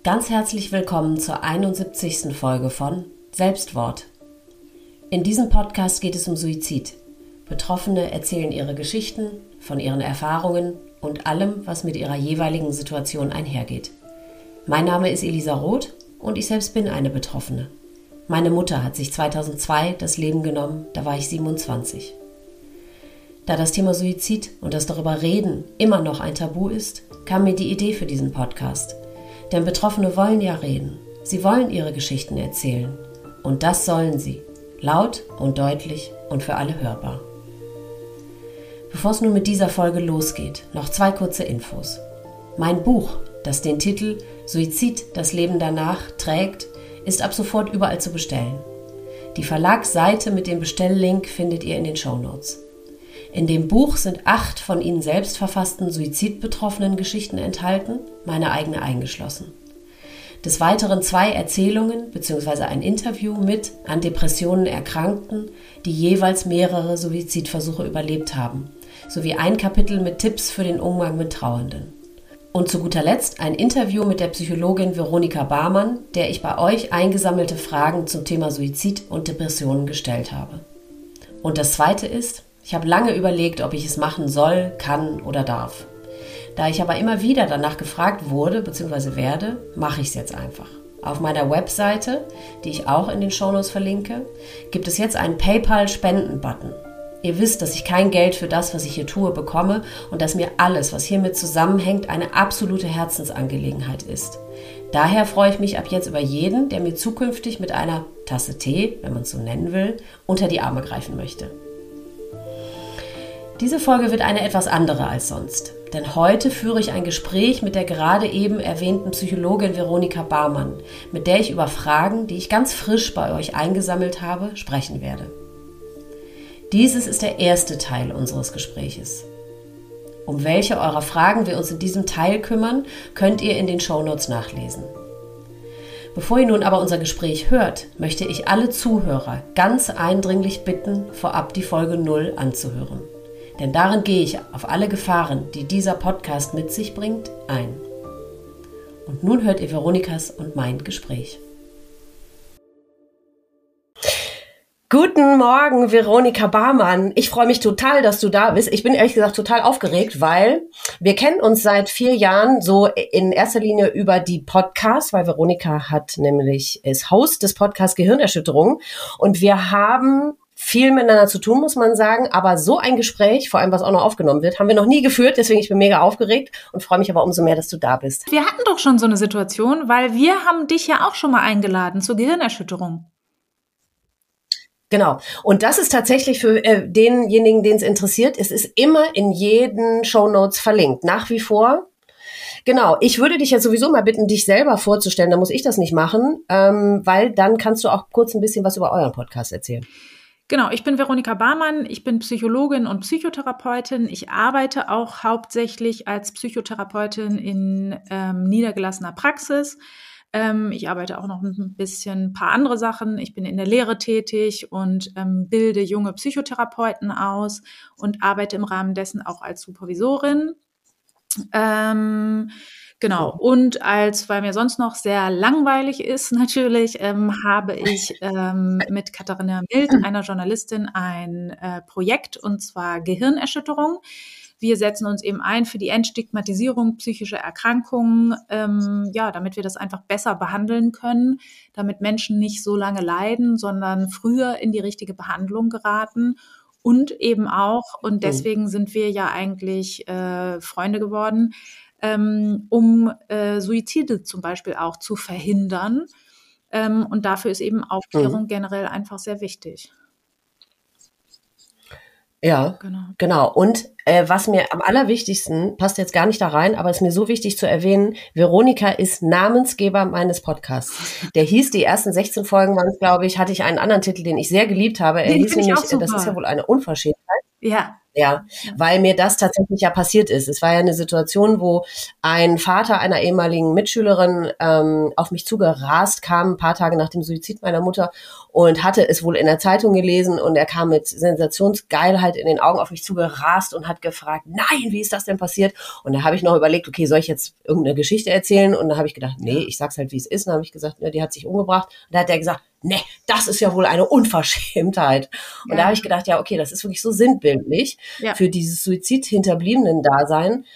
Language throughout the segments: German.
Ganz herzlich willkommen zur 71. Folge von Selbstwort. In diesem Podcast geht es um Suizid. Betroffene erzählen ihre Geschichten, von ihren Erfahrungen und allem, was mit ihrer jeweiligen Situation einhergeht. Mein Name ist Elisa Roth und ich selbst bin eine Betroffene. Meine Mutter hat sich 2002 das Leben genommen, da war ich 27. Da das Thema Suizid und das darüber reden immer noch ein Tabu ist, kam mir die Idee für diesen Podcast. Denn Betroffene wollen ja reden. Sie wollen ihre Geschichten erzählen. Und das sollen sie. Laut und deutlich und für alle hörbar. Bevor es nun mit dieser Folge losgeht, noch 2 kurze Infos. Mein Buch, das den Titel Suizid, das Leben danach trägt, ist ab sofort überall zu bestellen. Die Verlagsseite mit dem Bestelllink findet ihr in den Shownotes. In dem Buch sind 8 von Ihnen selbst verfassten suizidbetroffenen Geschichten enthalten, meine eigene eingeschlossen. Des Weiteren 2 Erzählungen bzw. ein Interview mit an Depressionen Erkrankten, die jeweils mehrere Suizidversuche überlebt haben, sowie ein Kapitel mit Tipps für den Umgang mit Trauernden. Und zu guter Letzt ein Interview mit der Psychologin Veronika Barmann, der ich bei euch eingesammelte Fragen zum Thema Suizid und Depressionen gestellt habe. Und das Zweite ist, ich habe lange überlegt, ob ich es machen soll, kann oder darf. Da ich aber immer wieder danach gefragt wurde bzw. werde, mache ich es jetzt einfach. Auf meiner Webseite, die ich auch in den Shownotes verlinke, gibt es jetzt einen PayPal-Spenden-Button. Ihr wisst, dass ich kein Geld für das, was ich hier tue, bekomme und dass mir alles, was hiermit zusammenhängt, eine absolute Herzensangelegenheit ist. Daher freue ich mich ab jetzt über jeden, der mir zukünftig mit einer Tasse Tee, wenn man es so nennen will, unter die Arme greifen möchte. Diese Folge wird eine etwas andere als sonst, denn heute führe ich ein Gespräch mit der gerade eben erwähnten Psychologin Veronika Barmann, mit der ich über Fragen, die ich ganz frisch bei euch eingesammelt habe, sprechen werde. Dieses ist der erste Teil unseres Gespräches. Um welche eurer Fragen wir uns in diesem Teil kümmern, könnt ihr in den Shownotes nachlesen. Bevor ihr nun aber unser Gespräch hört, möchte ich alle Zuhörer ganz eindringlich bitten, vorab die Folge 0 anzuhören. Denn darin gehe ich auf alle Gefahren, die dieser Podcast mit sich bringt, ein. Und nun hört ihr Veronikas und mein Gespräch. Guten Morgen, Veronika Barmann. Ich freue mich total, dass du da bist. Ich bin ehrlich gesagt total aufgeregt, weil wir kennen uns seit 4 Jahren so in erster Linie über die Podcasts, weil Veronika ist Host des Podcasts Gehirnerschütterung und wir haben viel miteinander zu tun, muss man sagen, aber so ein Gespräch, vor allem was auch noch aufgenommen wird, haben wir noch nie geführt, deswegen ich bin mega aufgeregt und freue mich aber umso mehr, dass du da bist. Wir hatten doch schon so eine Situation, weil wir haben dich ja auch schon mal eingeladen zur Gehirnerschütterung. Genau. Und das ist tatsächlich für denjenigen, den es interessiert, es ist immer in jeden Shownotes verlinkt, nach wie vor. Genau, ich würde dich jetzt sowieso mal bitten, dich selber vorzustellen, da muss ich das nicht machen, weil dann kannst du auch kurz ein bisschen was über euren Podcast erzählen. Genau, ich bin Veronika Barmann, ich bin Psychologin und Psychotherapeutin. Ich arbeite auch hauptsächlich als Psychotherapeutin in niedergelassener Praxis. Ich arbeite auch noch ein paar andere Sachen. Ich bin in der Lehre tätig und bilde junge Psychotherapeuten aus und arbeite im Rahmen dessen auch als Supervisorin. Genau, und weil mir sonst noch sehr langweilig ist natürlich, habe ich mit Katharina Mild, einer Journalistin, ein Projekt, und zwar Gehirnerschütterung. Wir setzen uns eben ein für die Entstigmatisierung psychischer Erkrankungen, damit wir das einfach besser behandeln können, damit Menschen nicht so lange leiden, sondern früher in die richtige Behandlung geraten. Und eben auch, und deswegen sind wir ja eigentlich Freunde geworden, um Suizide zum Beispiel auch zu verhindern. Und dafür ist eben Aufklärung generell einfach sehr wichtig. Ja, genau. Und was mir am allerwichtigsten, passt jetzt gar nicht da rein, aber ist mir so wichtig zu erwähnen, Veronika ist Namensgeber meines Podcasts. Der hieß, die ersten 16 Folgen hatte ich einen anderen Titel, den ich sehr geliebt habe. Er hieß nämlich, das ist ja wohl eine Unverschämtheit. Ja. Ja, weil mir das tatsächlich ja passiert ist. Es war ja eine Situation, wo ein Vater einer ehemaligen Mitschülerin auf mich zugerast kam, ein paar Tage nach dem Suizid meiner Mutter, und hatte es wohl in der Zeitung gelesen, und er kam mit Sensationsgeilheit in den Augen auf mich zugerast und hat gefragt, nein, wie ist das denn passiert? Und da habe ich noch überlegt, okay, soll ich jetzt irgendeine Geschichte erzählen? Und da habe ich gedacht, nee, ich sag's halt, wie es ist. Und dann habe ich gesagt, ja, die hat sich umgebracht. Und da hat er gesagt, nee, das ist ja wohl eine Unverschämtheit. Und da habe ich gedacht, ja, okay, das ist wirklich so sinnbildlich für dieses Suizid-Hinterbliebenen-Dasein.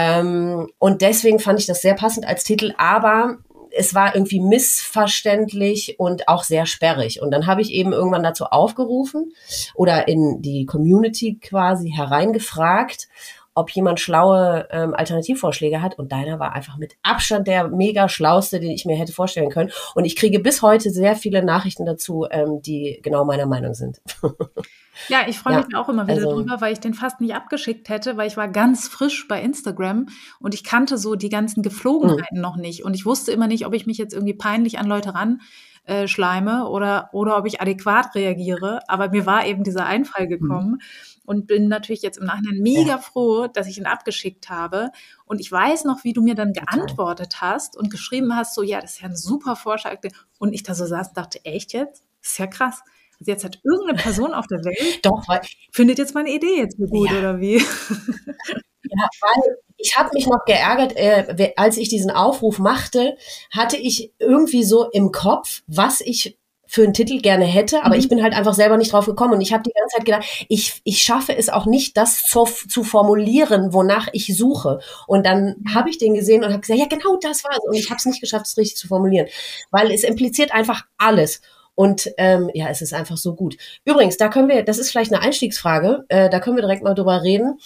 Und deswegen fand ich das sehr passend als Titel, aber es war irgendwie missverständlich und auch sehr sperrig. Und dann habe ich eben irgendwann dazu aufgerufen oder in die Community quasi hereingefragt, ob jemand schlaue Alternativvorschläge hat. Und deiner war einfach mit Abstand der mega schlauste, den ich mir hätte vorstellen können. Und ich kriege bis heute sehr viele Nachrichten dazu, die genau meiner Meinung sind. Ja, ich freue mich auch immer wieder drüber, weil ich den fast nicht abgeschickt hätte, weil ich war ganz frisch bei Instagram und ich kannte so die ganzen Geflogenheiten noch nicht. Und ich wusste immer nicht, ob ich mich jetzt irgendwie peinlich an Leute schleime oder ob ich adäquat reagiere. Aber mir war eben dieser Einfall gekommen und bin natürlich jetzt im Nachhinein mega froh, dass ich ihn abgeschickt habe. Und ich weiß noch, wie du mir dann geantwortet hast und geschrieben hast, so, ja, das ist ja ein super Vorschlag. Und ich da so saß und dachte, echt jetzt? Das ist ja krass. Also jetzt hat irgendeine Person auf der Welt, findet jetzt meine Idee jetzt so gut, oder wie? Ja, weil ich habe mich noch geärgert, als ich diesen Aufruf machte, hatte ich irgendwie so im Kopf, was ich für einen Titel gerne hätte, aber ich bin halt einfach selber nicht drauf gekommen, und ich habe die ganze Zeit gedacht, ich schaffe es auch nicht, das zu formulieren, wonach ich suche. Und dann habe ich den gesehen und habe gesagt, ja, genau das war es, und ich habe es nicht geschafft, es richtig zu formulieren, weil es impliziert einfach alles. Und ja, es ist einfach so gut. Übrigens, das ist vielleicht eine Einstiegsfrage, da können wir direkt mal drüber reden,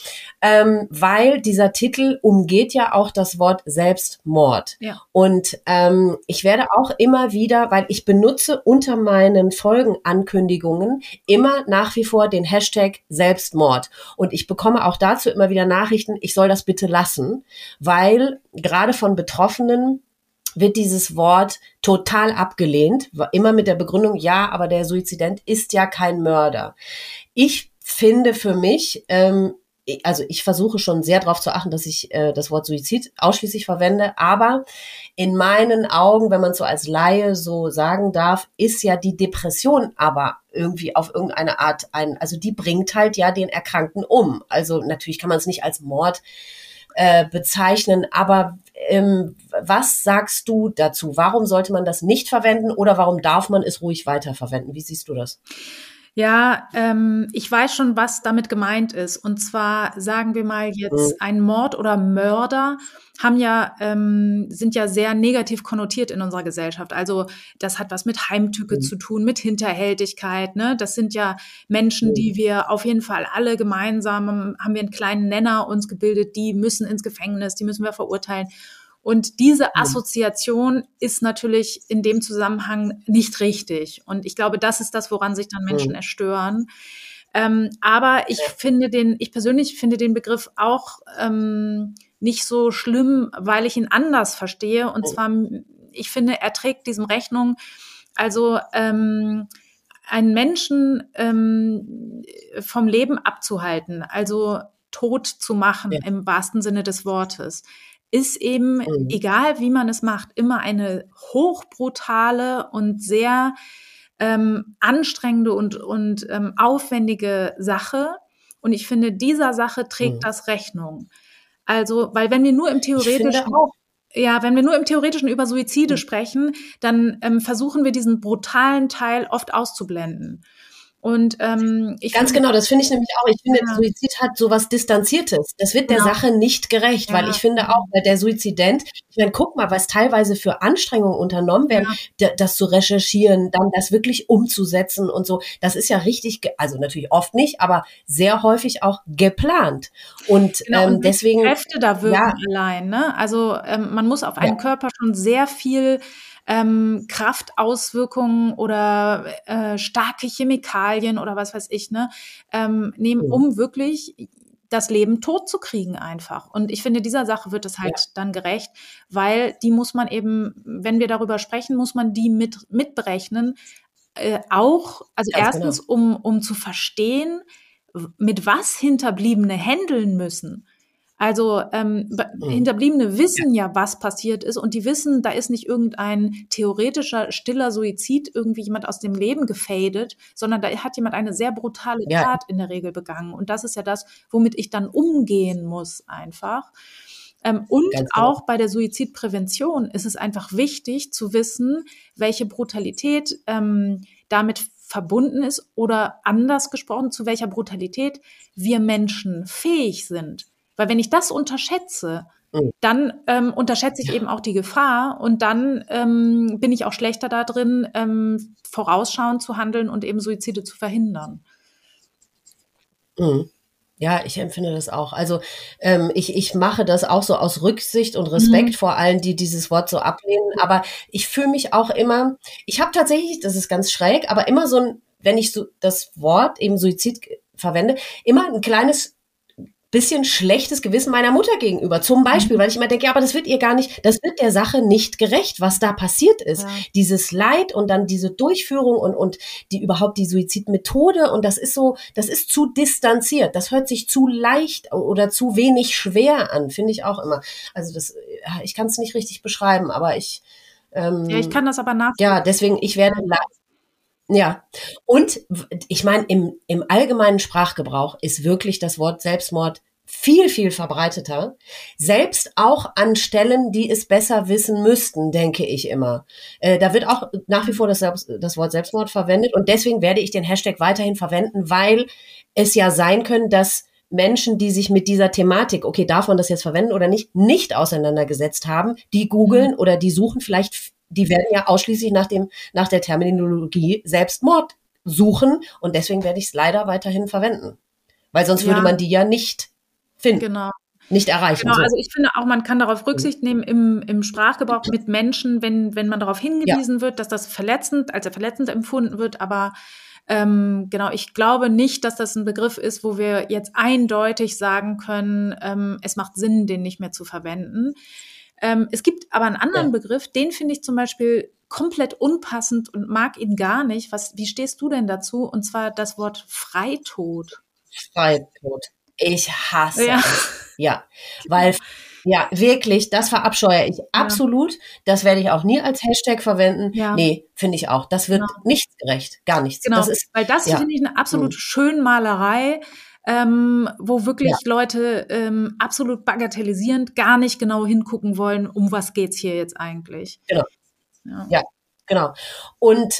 weil dieser Titel umgeht ja auch das Wort Selbstmord. Ja. Und ich werde auch immer wieder, weil ich benutze unter meinen Folgenankündigungen immer nach wie vor den Hashtag Selbstmord. Und ich bekomme auch dazu immer wieder Nachrichten, ich soll das bitte lassen, weil gerade von Betroffenen wird dieses Wort total abgelehnt, immer mit der Begründung, ja, aber der Suizident ist ja kein Mörder. Ich finde für mich, also ich versuche schon sehr darauf zu achten, dass ich das Wort Suizid ausschließlich verwende, aber in meinen Augen, wenn man so als Laie so sagen darf, ist ja die Depression aber irgendwie auf irgendeine Art also die bringt halt ja den Erkrankten um. Also natürlich kann man es nicht als Mord bezeichnen, aber was sagst du dazu? Warum sollte man das nicht verwenden oder warum darf man es ruhig weiterverwenden? Wie siehst du das? Ja, ich weiß schon, was damit gemeint ist. Und zwar sagen wir mal jetzt, ein Mord oder Mörder sind ja sehr negativ konnotiert in unserer Gesellschaft. Also das hat was mit Heimtücke zu tun, mit Hinterhältigkeit. Ne? Das sind ja Menschen, die wir auf jeden Fall alle gemeinsam, haben wir einen kleinen Nenner uns gebildet, die müssen ins Gefängnis, die müssen wir verurteilen. Und diese Assoziation ist natürlich in dem Zusammenhang nicht richtig. Und ich glaube, das ist das, woran sich dann Menschen erstören. Aber ich persönlich finde den Begriff auch nicht so schlimm, weil ich ihn anders verstehe. Und zwar, ich finde, er trägt diesem Rechnung. Also einen Menschen vom Leben abzuhalten, also tot zu machen im wahrsten Sinne des Wortes, ist eben, egal wie man es macht, immer eine hochbrutale und sehr anstrengende und aufwendige Sache. Und ich finde, dieser Sache trägt das Rechnung. Also, weil wenn wir nur im Theoretischen über Suizide sprechen, dann versuchen wir diesen brutalen Teil oft auszublenden. Und ganz genau, das finde ich nämlich auch. Ich finde, Suizid hat sowas Distanziertes. Das wird der Sache nicht gerecht, weil ich finde auch, weil der Suizident, ich meine, guck mal, was teilweise für Anstrengungen unternommen werden, das zu recherchieren, dann das wirklich umzusetzen und so. Das ist ja richtig, also natürlich oft nicht, aber sehr häufig auch geplant. Und und deswegen Kräfte da wirken allein. Ne? Also man muss auf einen Körper schon sehr viel Kraftauswirkungen oder starke Chemikalien oder was weiß ich, ne, nehmen, um wirklich das Leben tot zu kriegen einfach. Und ich finde, dieser Sache wird es halt dann gerecht, weil die muss man eben, wenn wir darüber sprechen, muss man die mitberechnen, auch, also erstens, um zu verstehen, mit was Hinterbliebene handeln müssen. Also Hinterbliebene wissen ja, was passiert ist und die wissen, da ist nicht irgendein theoretischer, stiller Suizid, irgendwie jemand aus dem Leben gefadet, sondern da hat jemand eine sehr brutale Tat in der Regel begangen. Und das ist ja das, womit ich dann umgehen muss einfach. Und auch bei der Suizidprävention ist es einfach wichtig zu wissen, welche Brutalität damit verbunden ist oder anders gesprochen, zu welcher Brutalität wir Menschen fähig sind. Weil wenn ich das unterschätze, dann unterschätze ich eben auch die Gefahr und dann bin ich auch schlechter da drin, vorausschauend zu handeln und eben Suizide zu verhindern. Ja, ich empfinde das auch. Also ich mache das auch so aus Rücksicht und Respekt vor allen, die dieses Wort so ablehnen. Aber ich fühle mich auch immer, ich habe tatsächlich, das ist ganz schräg, aber immer so ein, wenn ich so das Wort eben Suizid verwende, immer ein kleines bisschen schlechtes Gewissen meiner Mutter gegenüber. Zum Beispiel, weil ich immer denke, ja, aber das wird ihr gar nicht, das wird der Sache nicht gerecht, was da passiert ist. Ja. Dieses Leid und dann diese Durchführung und die überhaupt die Suizidmethode und das ist so, das ist zu distanziert. Das hört sich zu leicht oder zu wenig schwer an, finde ich auch immer. Also das, ich kann es nicht richtig beschreiben, aber ich ich kann das aber nachvollziehen. Ja, deswegen, ich werde ja, und ich meine, im allgemeinen Sprachgebrauch ist wirklich das Wort Selbstmord viel, viel verbreiteter. Selbst auch an Stellen, die es besser wissen müssten, denke ich immer. Da wird auch nach wie vor das Wort Selbstmord verwendet und deswegen werde ich den Hashtag weiterhin verwenden, weil es ja sein können, dass Menschen, die sich mit dieser Thematik, okay, darf man das jetzt verwenden oder nicht auseinandergesetzt haben, die googeln oder die suchen vielleicht. Die werden ja ausschließlich nach der Terminologie Selbstmord suchen und deswegen werde ich es leider weiterhin verwenden. Weil sonst würde man die ja nicht finden. Genau. Nicht erreichen. Genau, so. Also ich finde auch, man kann darauf Rücksicht nehmen im Sprachgebrauch mit Menschen, wenn man darauf hingewiesen wird, dass das verletzend empfunden wird, aber genau, ich glaube nicht, dass das ein Begriff ist, wo wir jetzt eindeutig sagen können, es macht Sinn, den nicht mehr zu verwenden. Es gibt aber einen anderen Begriff, den finde ich zum Beispiel komplett unpassend und mag ihn gar nicht. Wie stehst du denn dazu? Und zwar das Wort Freitod. Freitod. Ich hasse es. Ja, weil, ja, wirklich, das verabscheue ich absolut. Das werde ich auch nie als Hashtag verwenden. Ja. Nee, finde ich auch. Das wird nichts gerecht. Gar nichts. Genau, das ist, weil das finde ich eine absolute Schönmalerei. Wo wirklich Leute absolut bagatellisierend gar nicht genau hingucken wollen, um was geht's hier jetzt eigentlich. Genau. Ja, genau. Und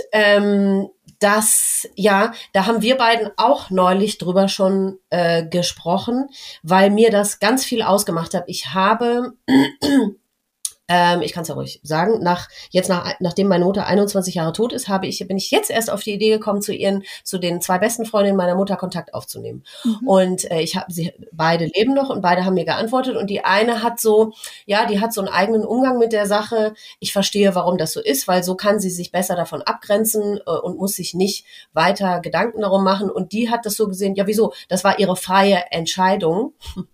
da haben wir beiden auch neulich drüber schon gesprochen, weil mir das ganz viel ausgemacht hat. Ich habe ich kann es ja ruhig sagen, nachdem meine Mutter 21 Jahre tot ist, bin ich jetzt erst auf die Idee gekommen, zu den 2 besten Freundinnen meiner Mutter Kontakt aufzunehmen. Und beide leben noch und beide haben mir geantwortet und die eine hat die hat so einen eigenen Umgang mit der Sache. Ich verstehe, warum das so ist, weil so kann sie sich besser davon abgrenzen und muss sich nicht weiter Gedanken darum machen. Und die hat das so gesehen, ja wieso, das war ihre freie Entscheidung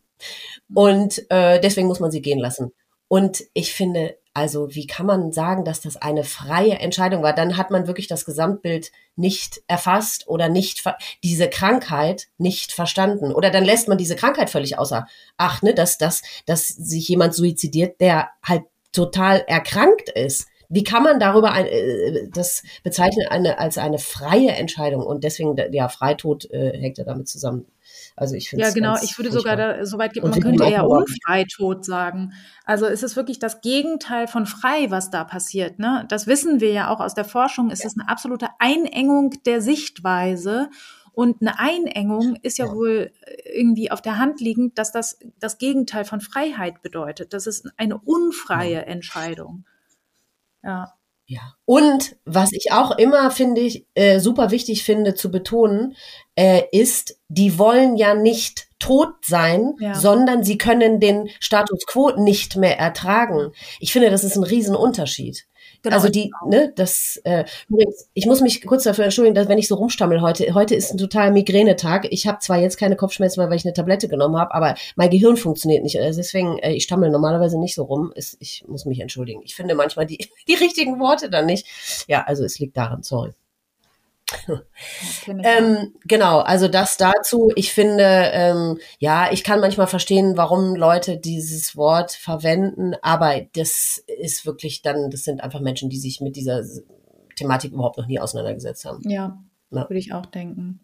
und deswegen muss man sie gehen lassen. Und ich finde, also wie kann man sagen, dass das eine freie Entscheidung war? Dann hat man wirklich das Gesamtbild nicht erfasst oder diese Krankheit nicht verstanden. Oder dann lässt man diese Krankheit völlig außer Acht, ne? Dass sich jemand suizidiert, der halt total erkrankt ist. Wie kann man darüber das bezeichnen als eine freie Entscheidung? Und deswegen, Freitod hängt ja damit zusammen. Also ich finde genau, ich würde sogar so weit gehen, man könnte eher Unfreitod sagen. Also es ist wirklich das Gegenteil von frei, was da passiert. Ne? Das wissen wir ja auch aus der Forschung. Es ist eine absolute Einengung der Sichtweise. Und eine Einengung ist ja wohl irgendwie auf der Hand liegend, dass das Gegenteil von Freiheit bedeutet. Das ist eine unfreie Entscheidung. Ja. Ja. Und was ich auch immer super wichtig finde zu betonen, ist, die wollen ja nicht tot sein, sondern sie können den Status quo nicht mehr ertragen. Ich finde, das ist ein Riesenunterschied. Genau. Also übrigens, ich muss mich kurz dafür entschuldigen, dass wenn ich so rumstammel heute ist ein totaler Migränetag. Ich habe zwar jetzt keine Kopfschmerzen mehr, weil ich eine Tablette genommen habe, aber mein Gehirn funktioniert nicht. Also deswegen, ich stammel normalerweise nicht so rum. Ich muss mich entschuldigen. Ich finde manchmal die richtigen Worte dann nicht. Ja, also es liegt daran, sorry. Genau, also das dazu. Ich finde, ja, ich kann manchmal verstehen, warum Leute dieses Wort verwenden, aber das ist wirklich dann, das sind einfach Menschen, die sich mit dieser Thematik überhaupt noch nie auseinandergesetzt haben. Ja, Ja. würde ich auch denken.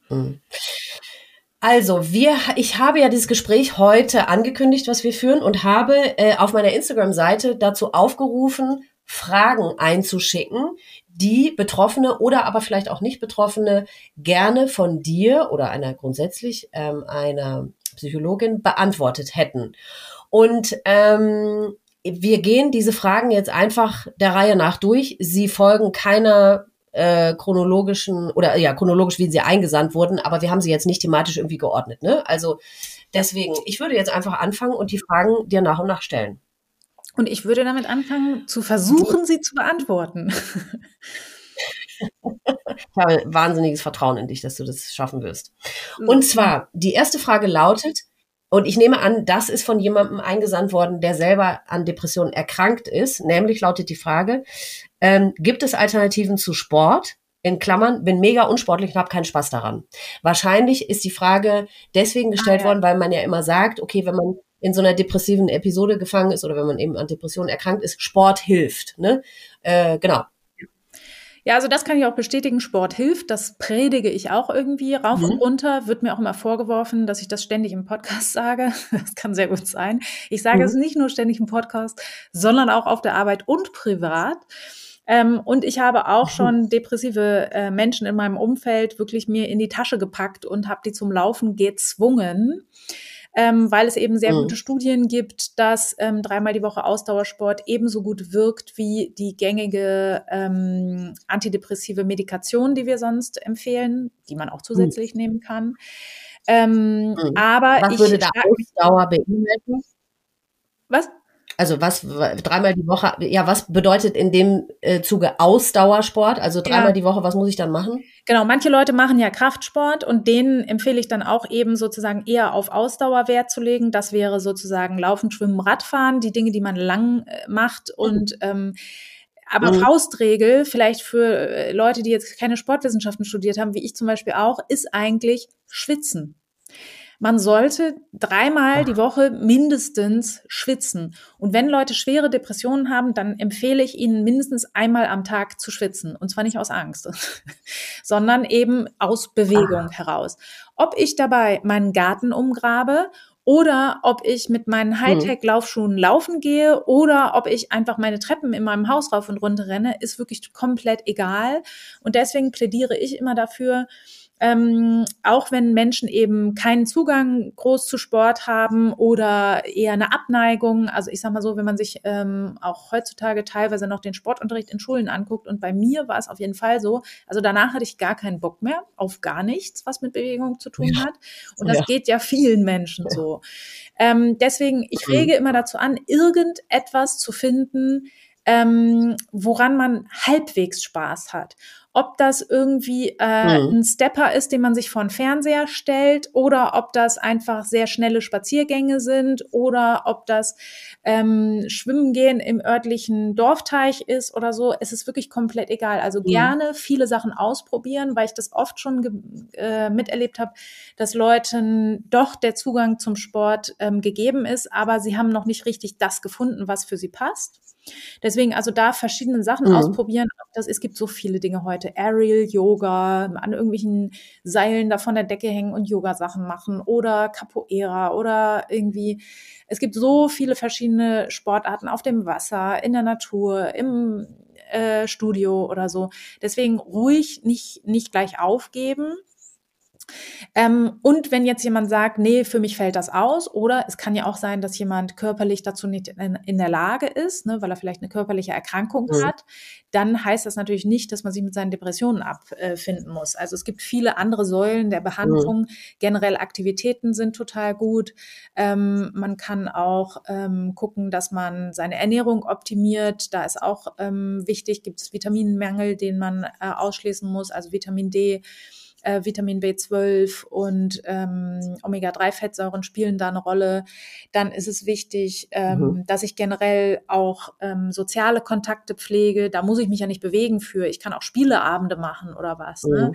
Also, ich habe ja dieses Gespräch heute angekündigt, was wir führen, und habe auf meiner Instagram-Seite dazu aufgerufen, Fragen einzuschicken, die Betroffene oder aber vielleicht auch nicht Betroffene gerne von dir oder einer Psychologin beantwortet hätten. Und wir gehen diese Fragen jetzt einfach der Reihe nach durch. Sie folgen keiner chronologisch, wie sie eingesandt wurden, aber wir haben sie jetzt nicht thematisch irgendwie geordnet, ne? Also deswegen, ich würde jetzt einfach anfangen und die Fragen dir nach und nach stellen. Und ich würde damit anfangen, zu versuchen, sie zu beantworten. Ich habe wahnsinniges Vertrauen in dich, dass du das schaffen wirst. Und zwar, die erste Frage lautet, und ich nehme an, das ist von jemandem eingesandt worden, der selber an Depressionen erkrankt ist. Nämlich lautet die Frage, gibt es Alternativen zu Sport? In Klammern, bin mega unsportlich und habe keinen Spaß daran. Wahrscheinlich ist die Frage deswegen gestellt worden, weil man ja immer sagt, okay, wenn man in so einer depressiven Episode gefangen ist oder wenn man eben an Depressionen erkrankt ist, Sport hilft. Ne? Genau. Ja, also das kann ich auch bestätigen, Sport hilft, das predige ich auch irgendwie rauf und runter, wird mir auch immer vorgeworfen, dass ich das ständig im Podcast sage, das kann sehr gut sein. Ich sage es nicht nur ständig im Podcast, sondern auch auf der Arbeit und privat. Und ich habe auch schon depressive Menschen in meinem Umfeld wirklich mir in die Tasche gepackt und habe die zum Laufen gezwungen. Weil es eben sehr gute Studien gibt, dass 3-mal die Woche Ausdauersport ebenso gut wirkt wie die gängige antidepressive Medikation, die wir sonst empfehlen, die man auch zusätzlich nehmen kann. Aber was würde da Ausdauer beinhalten? Was? Also 3-mal die Woche, ja, was bedeutet in dem Zuge Ausdauersport? Also 3-mal die Woche, was muss ich dann machen? Genau, manche Leute machen ja Kraftsport und denen empfehle ich dann auch eben sozusagen eher auf Ausdauer Wert zu legen. Das wäre sozusagen Laufen, Schwimmen, Radfahren, die Dinge, die man lang macht und aber Faustregel, vielleicht für Leute, die jetzt keine Sportwissenschaften studiert haben, wie ich zum Beispiel auch, ist eigentlich Schwitzen. Man sollte 3-mal die Woche mindestens schwitzen. Und wenn Leute schwere Depressionen haben, dann empfehle ich ihnen mindestens 1-mal am Tag zu schwitzen. Und zwar nicht aus Angst, sondern eben aus Bewegung heraus. Ob ich dabei meinen Garten umgrabe oder ob ich mit meinen Hightech-Laufschuhen laufen gehe oder ob ich einfach meine Treppen in meinem Haus rauf und runter renne, ist wirklich komplett egal. Und deswegen plädiere ich immer dafür, auch wenn Menschen eben keinen Zugang groß zu Sport haben oder eher eine Abneigung, also ich sag mal so, wenn man sich auch heutzutage teilweise noch den Sportunterricht in Schulen anguckt und bei mir war es auf jeden Fall so, also danach hatte ich gar keinen Bock mehr auf gar nichts, was mit Bewegung zu tun hat und das geht ja vielen Menschen so. Deswegen, ich rege immer dazu an, irgendetwas zu finden, woran man halbwegs Spaß hat. Ob das irgendwie ein Stepper ist, den man sich vor den Fernseher stellt, oder ob das einfach sehr schnelle Spaziergänge sind, oder ob das Schwimmen gehen im örtlichen Dorfteich ist oder so. Es ist wirklich komplett egal. Also gerne viele Sachen ausprobieren, weil ich das oft schon miterlebt habe, dass Leuten doch der Zugang zum Sport gegeben ist, aber sie haben noch nicht richtig das gefunden, was für sie passt. Deswegen also da verschiedene Sachen ausprobieren. Es gibt so viele Dinge heute. Aerial Yoga, an irgendwelchen Seilen da von der Decke hängen und Yoga-Sachen machen oder Capoeira oder irgendwie. Es gibt so viele verschiedene Sportarten auf dem Wasser, in der Natur, im Studio oder so. Deswegen ruhig nicht gleich aufgeben. Und wenn jetzt jemand sagt, nee, für mich fällt das aus, oder es kann ja auch sein, dass jemand körperlich dazu nicht in der Lage ist, ne, weil er vielleicht eine körperliche Erkrankung hat, dann heißt das natürlich nicht, dass man sich mit seinen Depressionen abfinden muss. Also es gibt viele andere Säulen der Behandlung. Generell Aktivitäten sind total gut. Man kann auch gucken, dass man seine Ernährung optimiert. Da ist auch wichtig, gibt es Vitaminmangel, den man ausschließen muss, also Vitamin D. Vitamin B12 und Omega-3-Fettsäuren spielen da eine Rolle. Dann ist es wichtig, dass ich generell auch soziale Kontakte pflege. Da muss ich mich ja nicht bewegen für. Ich kann auch Spieleabende machen oder was. Ne?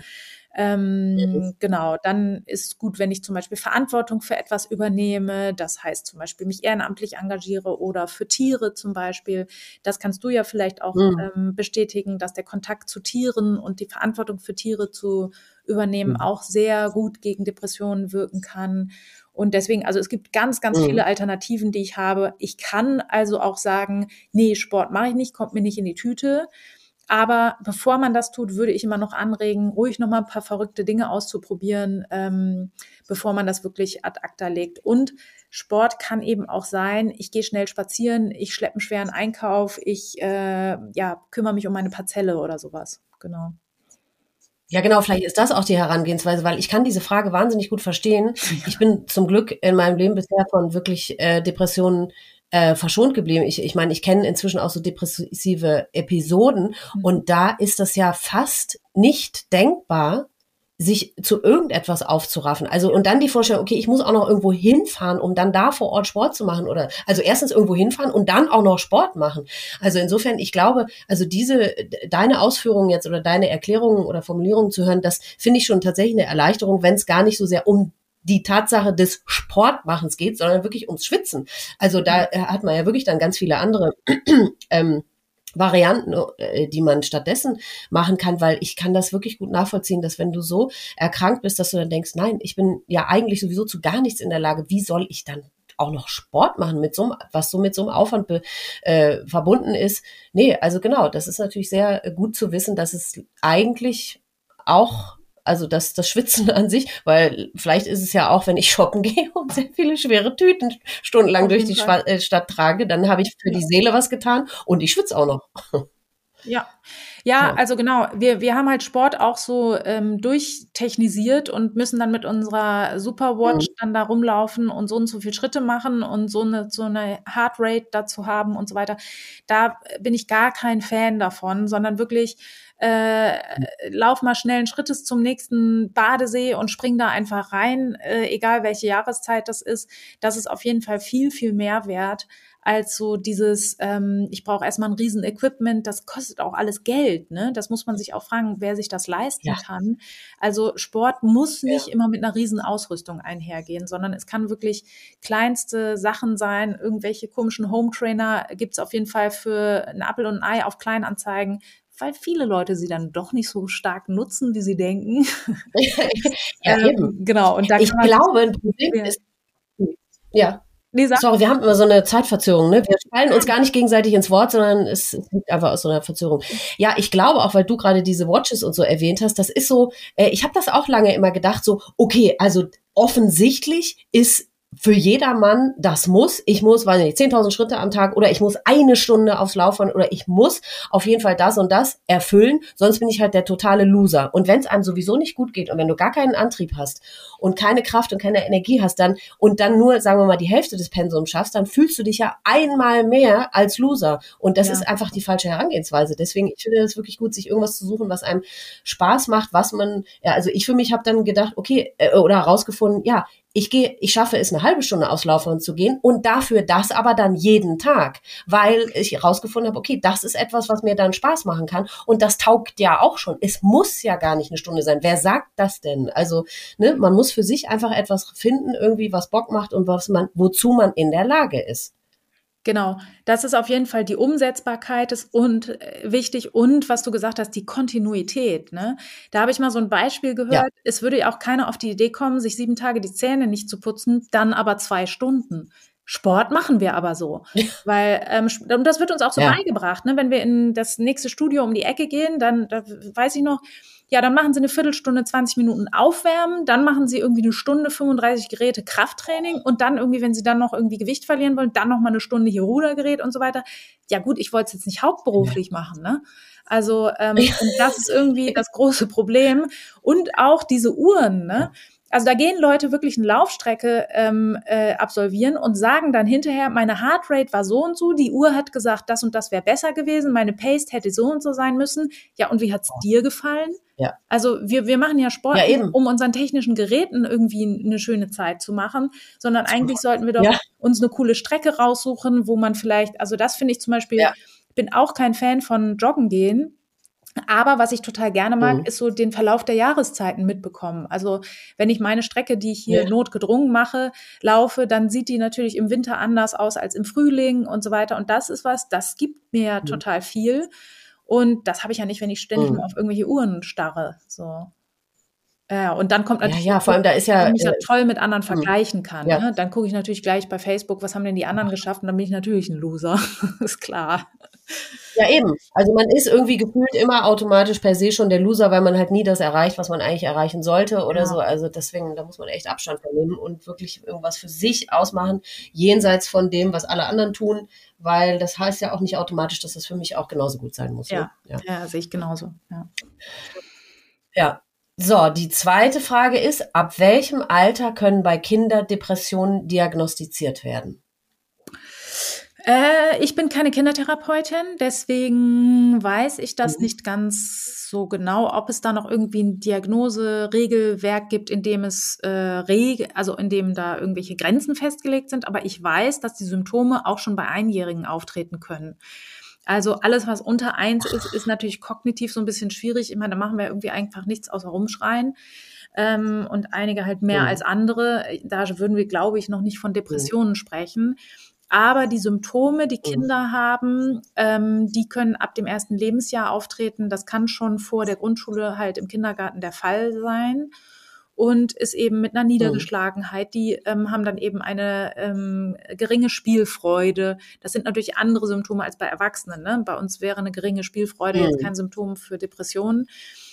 Genau, dann ist gut, wenn ich zum Beispiel Verantwortung für etwas übernehme, das heißt zum Beispiel mich ehrenamtlich engagiere oder für Tiere zum Beispiel. Das kannst du ja vielleicht auch bestätigen, dass der Kontakt zu Tieren und die Verantwortung für Tiere zu übernehmen auch sehr gut gegen Depressionen wirken kann. Und deswegen, also es gibt ganz, ganz viele Alternativen, die ich habe. Ich kann also auch sagen, nee, Sport mache ich nicht, kommt mir nicht in die Tüte. Aber bevor man das tut, würde ich immer noch anregen, ruhig noch mal ein paar verrückte Dinge auszuprobieren, bevor man das wirklich ad acta legt. Und Sport kann eben auch sein, ich gehe schnell spazieren, ich schleppe einen schweren Einkauf, ich kümmere mich um meine Parzelle oder sowas. Genau. Ja, genau, vielleicht ist das auch die Herangehensweise, weil ich kann diese Frage wahnsinnig gut verstehen. Ich bin zum Glück in meinem Leben bisher von wirklich Depressionen verschont geblieben. Ich meine, ich kenne inzwischen auch so depressive Episoden und da ist das ja fast nicht denkbar, sich zu irgendetwas aufzuraffen. Also, und dann die Vorstellung, okay, ich muss auch noch irgendwo hinfahren, um dann da vor Ort Sport zu machen oder, also erstens irgendwo hinfahren und dann auch noch Sport machen. Also insofern, ich glaube, also deine Ausführungen jetzt oder deine Erklärungen oder Formulierungen zu hören, das finde ich schon tatsächlich eine Erleichterung, wenn es gar nicht so sehr um die Tatsache des Sportmachens geht, sondern wirklich ums Schwitzen. Also da hat man ja wirklich dann ganz viele andere Varianten, die man stattdessen machen kann, weil ich kann das wirklich gut nachvollziehen, dass wenn du so erkrankt bist, dass du dann denkst, nein, ich bin ja eigentlich sowieso zu gar nichts in der Lage, wie soll ich dann auch noch Sport machen, was so mit so einem Aufwand verbunden ist. Nee, also genau, das ist natürlich sehr gut zu wissen, dass es eigentlich auch, also das Schwitzen an sich, weil vielleicht ist es ja auch, wenn ich shoppen gehe und sehr viele schwere Tüten stundenlang durch die Stadt trage, dann habe ich für die Seele was getan und ich schwitze auch noch. Ja, also genau, wir haben halt Sport auch so durchtechnisiert und müssen dann mit unserer Superwatch dann da rumlaufen und so viel Schritte machen und so eine Heartrate dazu haben und so weiter. Da bin ich gar kein Fan davon, sondern wirklich lauf mal schnellen Schrittes zum nächsten Badesee und spring da einfach rein, egal welche Jahreszeit das ist. Das ist auf jeden Fall viel, viel mehr wert als so dieses, ich brauche erstmal ein riesen Equipment, das kostet auch alles Geld, ne? Das muss man sich auch fragen, wer sich das leisten kann. Also Sport muss nicht immer mit einer riesen Ausrüstung einhergehen, sondern es kann wirklich kleinste Sachen sein, irgendwelche komischen Home-Trainer gibt's auf jeden Fall für ein Apfel und ein Ei auf Kleinanzeigen, weil viele Leute sie dann doch nicht so stark nutzen, wie sie denken. Eben. Genau. Und da ich glaube, ein Problem ist, sorry, wir haben immer so eine Zeitverzögerung, ne? Wir fallen uns gar nicht gegenseitig ins Wort, sondern es liegt einfach aus so einer Verzögerung. Ja, ich glaube auch, weil du gerade diese Watches und so erwähnt hast, das ist so, ich habe das auch lange immer gedacht, so, okay, also offensichtlich ist für jedermann, das muss, ich muss, weiß nicht, 10.000 Schritte am Tag oder ich muss 1 Stunde aufs Laufband oder ich muss auf jeden Fall das und das erfüllen, sonst bin ich halt der totale Loser. Und wenn es einem sowieso nicht gut geht und wenn du gar keinen Antrieb hast und keine Kraft und keine Energie hast, dann nur, sagen wir mal, die Hälfte des Pensums schaffst, dann fühlst du dich ja einmal mehr als Loser. Und das ist einfach die falsche Herangehensweise. Deswegen, ich finde es wirklich gut, sich irgendwas zu suchen, was einem Spaß macht, was man, also ich für mich habe dann gedacht, okay, oder herausgefunden, ich schaffe es, eine halbe Stunde aufs Laufband zu gehen und dafür das aber dann jeden Tag, weil ich herausgefunden habe, okay, das ist etwas, was mir dann Spaß machen kann und das taugt ja auch schon. Es muss ja gar nicht 1 Stunde sein. Wer sagt das denn? Also, ne, man muss für sich einfach etwas finden, irgendwie was Bock macht und wozu man in der Lage ist. Genau, das ist auf jeden Fall die Umsetzbarkeit ist wichtig und was du gesagt hast, die Kontinuität. Ne? Da habe ich mal so ein Beispiel gehört, es würde ja auch keiner auf die Idee kommen, sich 7 Tage die Zähne nicht zu putzen, dann aber 2 Stunden. Sport machen wir aber so, weil und das wird uns auch so beigebracht. Ne? Wenn wir in das nächste Studio um die Ecke gehen, dann da weiß ich noch, dann machen sie eine Viertelstunde, 20 Minuten aufwärmen, dann machen sie irgendwie 1 Stunde, 35 Geräte Krafttraining und dann irgendwie, wenn sie dann noch irgendwie Gewicht verlieren wollen, dann noch mal 1 Stunde hier Rudergerät und so weiter. Ja gut, ich wollte es jetzt nicht hauptberuflich machen, ne? Also und das ist irgendwie das große Problem und auch diese Uhren, ne? Also da gehen Leute wirklich eine Laufstrecke absolvieren und sagen dann hinterher, meine Heartrate war so und so, die Uhr hat gesagt, das und das wäre besser gewesen, meine Pace hätte so und so sein müssen. Ja, und wie hat's dir gefallen? Ja. Also wir machen ja Sport, Ja, eben. um unseren technischen Geräten irgendwie eine schöne Zeit zu machen, sondern eigentlich sollten wir doch Ja. uns eine coole Strecke raussuchen, wo man vielleicht, also das finde ich zum Beispiel, Ja. bin auch kein Fan von Joggen gehen, aber was ich total gerne mag, ist so den Verlauf der Jahreszeiten mitbekommen. Also wenn ich meine Strecke, die ich hier notgedrungen mache, laufe, dann sieht die natürlich im Winter anders aus als im Frühling und so weiter. Und das ist was, das gibt mir total viel. Und das habe ich ja nicht, wenn ich ständig nur auf irgendwelche Uhren starre. So. Ja, und dann kommt natürlich, Ja, vor allem da ist ja, wenn ich das toll mit anderen vergleichen kann. ja. Ne? Dann gucke ich natürlich gleich bei Facebook, was haben denn die anderen geschafft? Und dann bin ich natürlich ein Loser. Ist klar. Ja, eben. Also man ist irgendwie gefühlt immer automatisch per se schon der Loser, weil man halt nie das erreicht, was man eigentlich erreichen sollte oder so. Also deswegen, da muss man echt Abstand von nehmen und wirklich irgendwas für sich ausmachen, jenseits von dem, was alle anderen tun, weil das heißt ja auch nicht automatisch, dass das für mich auch genauso gut sein muss. Ja, Ne? ja, sehe ich genauso. Ja. So, die zweite Frage ist, ab welchem Alter können bei Kindern Depressionen diagnostiziert werden? Ich bin keine Kindertherapeutin, deswegen weiß ich das nicht ganz so genau, ob es da noch irgendwie ein Diagnose-Regelwerk gibt, in dem es also in dem da irgendwelche Grenzen festgelegt sind. Aber ich weiß, dass die Symptome auch schon bei Einjährigen auftreten können. Also alles, was unter 1 ist natürlich kognitiv so ein bisschen schwierig. Ich meine, da machen wir irgendwie einfach nichts außer rumschreien. Und einige halt mehr als andere. Da würden wir, glaube ich, noch nicht von Depressionen sprechen. Aber die Symptome, die Kinder haben, die können ab dem 1. Lebensjahr auftreten. Das kann schon vor der Grundschule halt im Kindergarten der Fall sein. Und ist eben mit einer Niedergeschlagenheit. Die haben dann eben eine geringe Spielfreude. Das sind natürlich andere Symptome als bei Erwachsenen. Ne? Bei uns wäre eine geringe Spielfreude jetzt kein Symptom für Depressionen.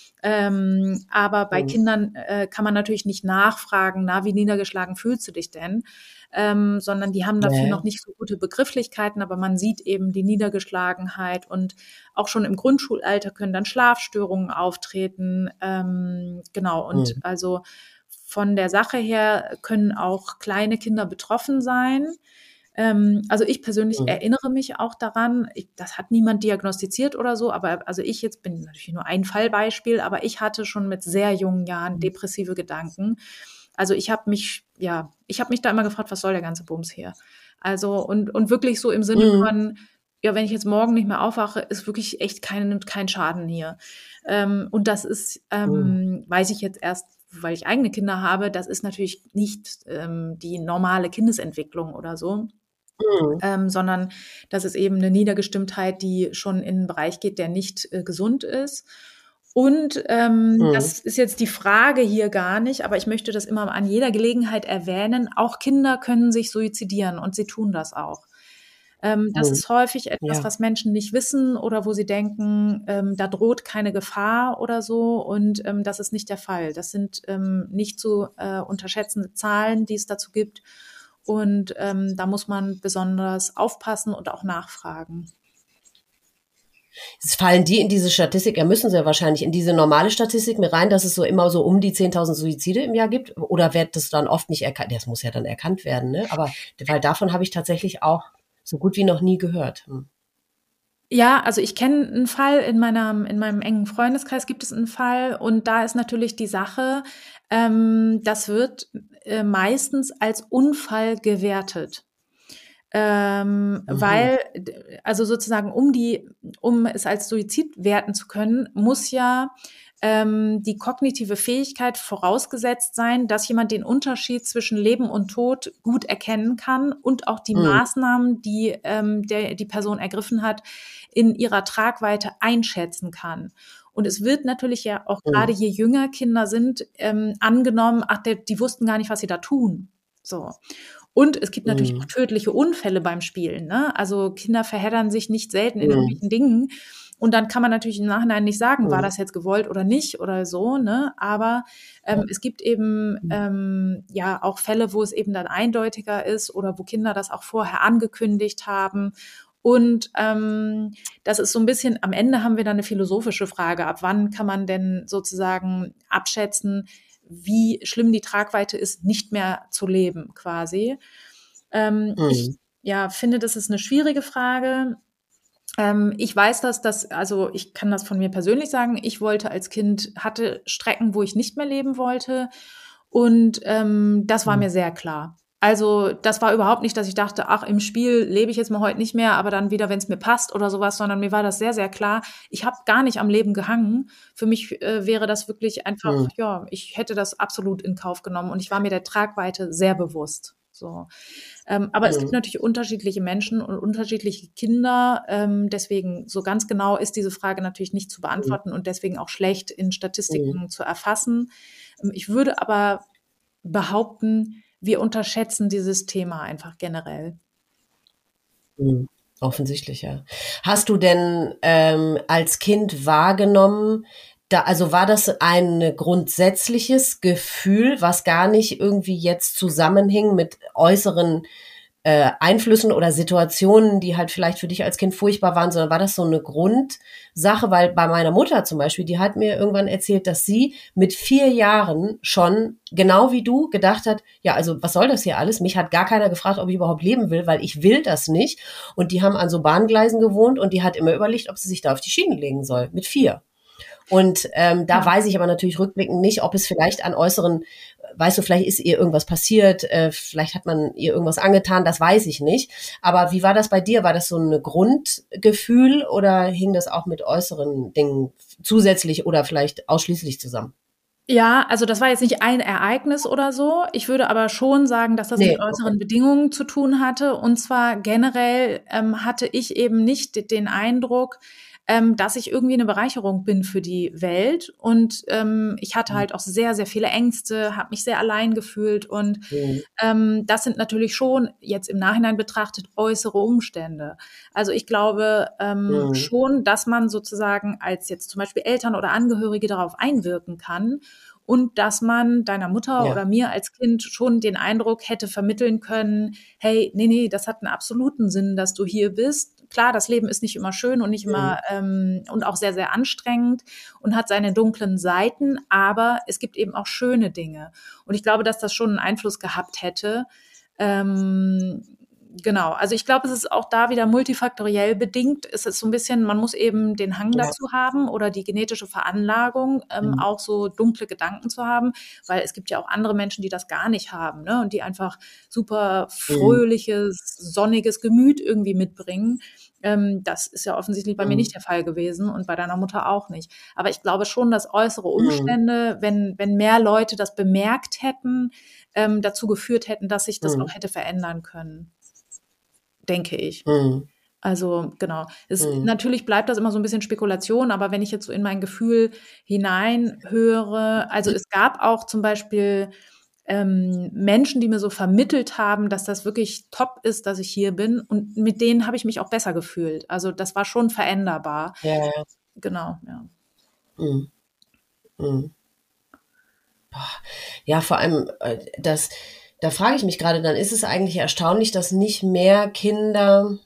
Aber bei Kindern kann man natürlich nicht nachfragen, wie niedergeschlagen fühlst du dich denn? Sondern die haben dafür noch nicht so gute Begrifflichkeiten, aber man sieht eben die Niedergeschlagenheit und auch schon im Grundschulalter können dann Schlafstörungen auftreten. Genau, und also von der Sache her können auch kleine Kinder betroffen sein. Also ich persönlich erinnere mich auch daran, das hat niemand diagnostiziert oder so, aber also ich jetzt bin natürlich nur ein Fallbeispiel, aber ich hatte schon mit sehr jungen Jahren depressive Gedanken. Also ich habe mich da immer gefragt, was soll der ganze Bums hier? Also und wirklich so im Sinne von, ja, wenn ich jetzt morgen nicht mehr aufwache, ist wirklich echt kein Schaden hier. Und das ist, weiß ich jetzt erst, weil ich eigene Kinder habe, das ist natürlich nicht die normale Kindesentwicklung oder so. Sondern das ist eben eine Niedergestimmtheit, die schon in einen Bereich geht, der nicht gesund ist. Und das ist jetzt die Frage hier gar nicht, aber ich möchte das immer an jeder Gelegenheit erwähnen. Auch Kinder können sich suizidieren und sie tun das auch. Das ist häufig etwas, was Menschen nicht wissen oder wo sie denken, da droht keine Gefahr oder so. Und das ist nicht der Fall. Das sind nicht zu unterschätzende Zahlen, die es dazu gibt. Und da muss man besonders aufpassen und auch nachfragen. Fallen die in diese Statistik, ja müssen sie ja wahrscheinlich in diese normale Statistik mit rein, dass es so immer so um die 10.000 Suizide im Jahr gibt? Oder wird das dann oft nicht erkannt? Das muss ja dann erkannt werden, ne? Aber weil davon habe ich tatsächlich auch so gut wie noch nie gehört. Ja, also ich kenne einen Fall, in meinem engen Freundeskreis gibt es einen Fall und da ist natürlich die Sache, das wird meistens als Unfall gewertet. Weil, also sozusagen, um es als Suizid werten zu können, muss ja die kognitive Fähigkeit vorausgesetzt sein, dass jemand den Unterschied zwischen Leben und Tod gut erkennen kann und auch die Maßnahmen, die die Person ergriffen hat, in ihrer Tragweite einschätzen kann. Und es wird natürlich ja auch gerade je jünger Kinder sind, angenommen, die wussten gar nicht, was sie da tun. So. Und es gibt natürlich auch tödliche Unfälle beim Spielen. Ne? Also Kinder verheddern sich nicht selten in irgendwelchen Dingen. Und dann kann man natürlich im Nachhinein nicht sagen, war das jetzt gewollt oder nicht oder so. Ne? Aber es gibt eben ja auch Fälle, wo es eben dann eindeutiger ist oder wo Kinder das auch vorher angekündigt haben. Und das ist so ein bisschen, am Ende haben wir dann eine philosophische Frage. Ab wann kann man denn sozusagen abschätzen, wie schlimm die Tragweite ist, nicht mehr zu leben quasi. Ich finde, das ist eine schwierige Frage. Ich weiß also ich kann das von mir persönlich sagen, ich wollte als Kind, hatte Strecken, wo ich nicht mehr leben wollte. Und das war Mhm. mir sehr klar. Also das war überhaupt nicht, dass ich dachte, ach, im Spiel lebe ich jetzt mal heute nicht mehr, aber dann wieder, wenn es mir passt oder sowas, sondern mir war das sehr, sehr klar. Ich habe gar nicht am Leben gehangen. Für mich wäre das wirklich einfach, Mhm. ja, ich hätte das absolut in Kauf genommen und ich war mir der Tragweite sehr bewusst. So. Aber es gibt Mhm. natürlich unterschiedliche Menschen und unterschiedliche Kinder. Deswegen so ganz genau ist diese Frage natürlich nicht zu Mhm. beantworten und deswegen auch schlecht in Mhm. Statistiken zu erfassen. Ich würde aber behaupten, wir unterschätzen dieses Thema einfach generell. Mhm. Offensichtlich, ja. Hast du denn als Kind wahrgenommen, also war das ein grundsätzliches Gefühl, was gar nicht irgendwie jetzt zusammenhing mit äußeren Einflüssen oder Situationen, die halt vielleicht für dich als Kind furchtbar waren, sondern war das so eine Grundsache? Weil bei meiner Mutter zum Beispiel, die hat mir irgendwann erzählt, dass sie mit 4 Jahren schon, genau wie du, gedacht hat, ja, also was soll das hier alles? Mich hat gar keiner gefragt, ob ich überhaupt leben will, weil ich will das nicht. Und die haben an so Bahngleisen gewohnt und die hat immer überlegt, ob sie sich da auf die Schienen legen soll, mit 4. Und da Ja. weiß ich aber natürlich rückblickend nicht, ob es vielleicht an äußeren, weißt du, vielleicht ist ihr irgendwas passiert, vielleicht hat man ihr irgendwas angetan, das weiß ich nicht. Aber wie war das bei dir? War das so ein Grundgefühl oder hing das auch mit äußeren Dingen zusätzlich oder vielleicht ausschließlich zusammen? Ja, also das war jetzt nicht ein Ereignis oder so. Ich würde aber schon sagen, dass das mit Nee, okay. äußeren Bedingungen zu tun hatte. Und zwar generell hatte ich eben nicht den Eindruck, dass ich irgendwie eine Bereicherung bin für die Welt. Und ich hatte halt auch sehr, sehr viele Ängste, habe mich sehr allein gefühlt. Und Mhm. das sind natürlich schon jetzt im Nachhinein betrachtet äußere Umstände. Also ich glaube Mhm. schon, dass man sozusagen als jetzt zum Beispiel Eltern oder Angehörige darauf einwirken kann und dass man deiner Mutter Ja. oder mir als Kind schon den Eindruck hätte vermitteln können, hey, nee, das hat einen absoluten Sinn, dass du hier bist. Klar, das Leben ist nicht immer schön und nicht Mhm. immer und auch sehr, sehr anstrengend und hat seine dunklen Seiten, aber es gibt eben auch schöne Dinge. Und ich glaube, dass das schon einen Einfluss gehabt hätte. Ähm, genau, also ich glaube, es ist auch da wieder multifaktoriell bedingt. Es ist so ein bisschen, man muss eben den Hang Ja. dazu haben oder die genetische Veranlagung, Mhm. auch so dunkle Gedanken zu haben, weil es gibt ja auch andere Menschen, die das gar nicht haben, ne? Und die einfach super Mhm. fröhliches, sonniges Gemüt irgendwie mitbringen. Das ist ja offensichtlich bei mir Mhm. nicht der Fall gewesen und bei deiner Mutter auch nicht. Aber ich glaube schon, dass äußere Mhm. Umstände, wenn mehr Leute das bemerkt hätten, dazu geführt hätten, dass sich das auch Mhm. hätte verändern können, denke ich. Mhm. Also genau. Mhm. Natürlich bleibt das immer so ein bisschen Spekulation, aber wenn ich jetzt so in mein Gefühl hineinhöre, also es gab auch zum Beispiel Menschen, die mir so vermittelt haben, dass das wirklich top ist, dass ich hier bin und mit denen habe ich mich auch besser gefühlt. Also das war schon veränderbar. Ja, ja. Genau, ja. Mhm. Mhm. Ja, vor allem, da frage ich mich gerade, dann ist es eigentlich erstaunlich, dass nicht mehr Kinder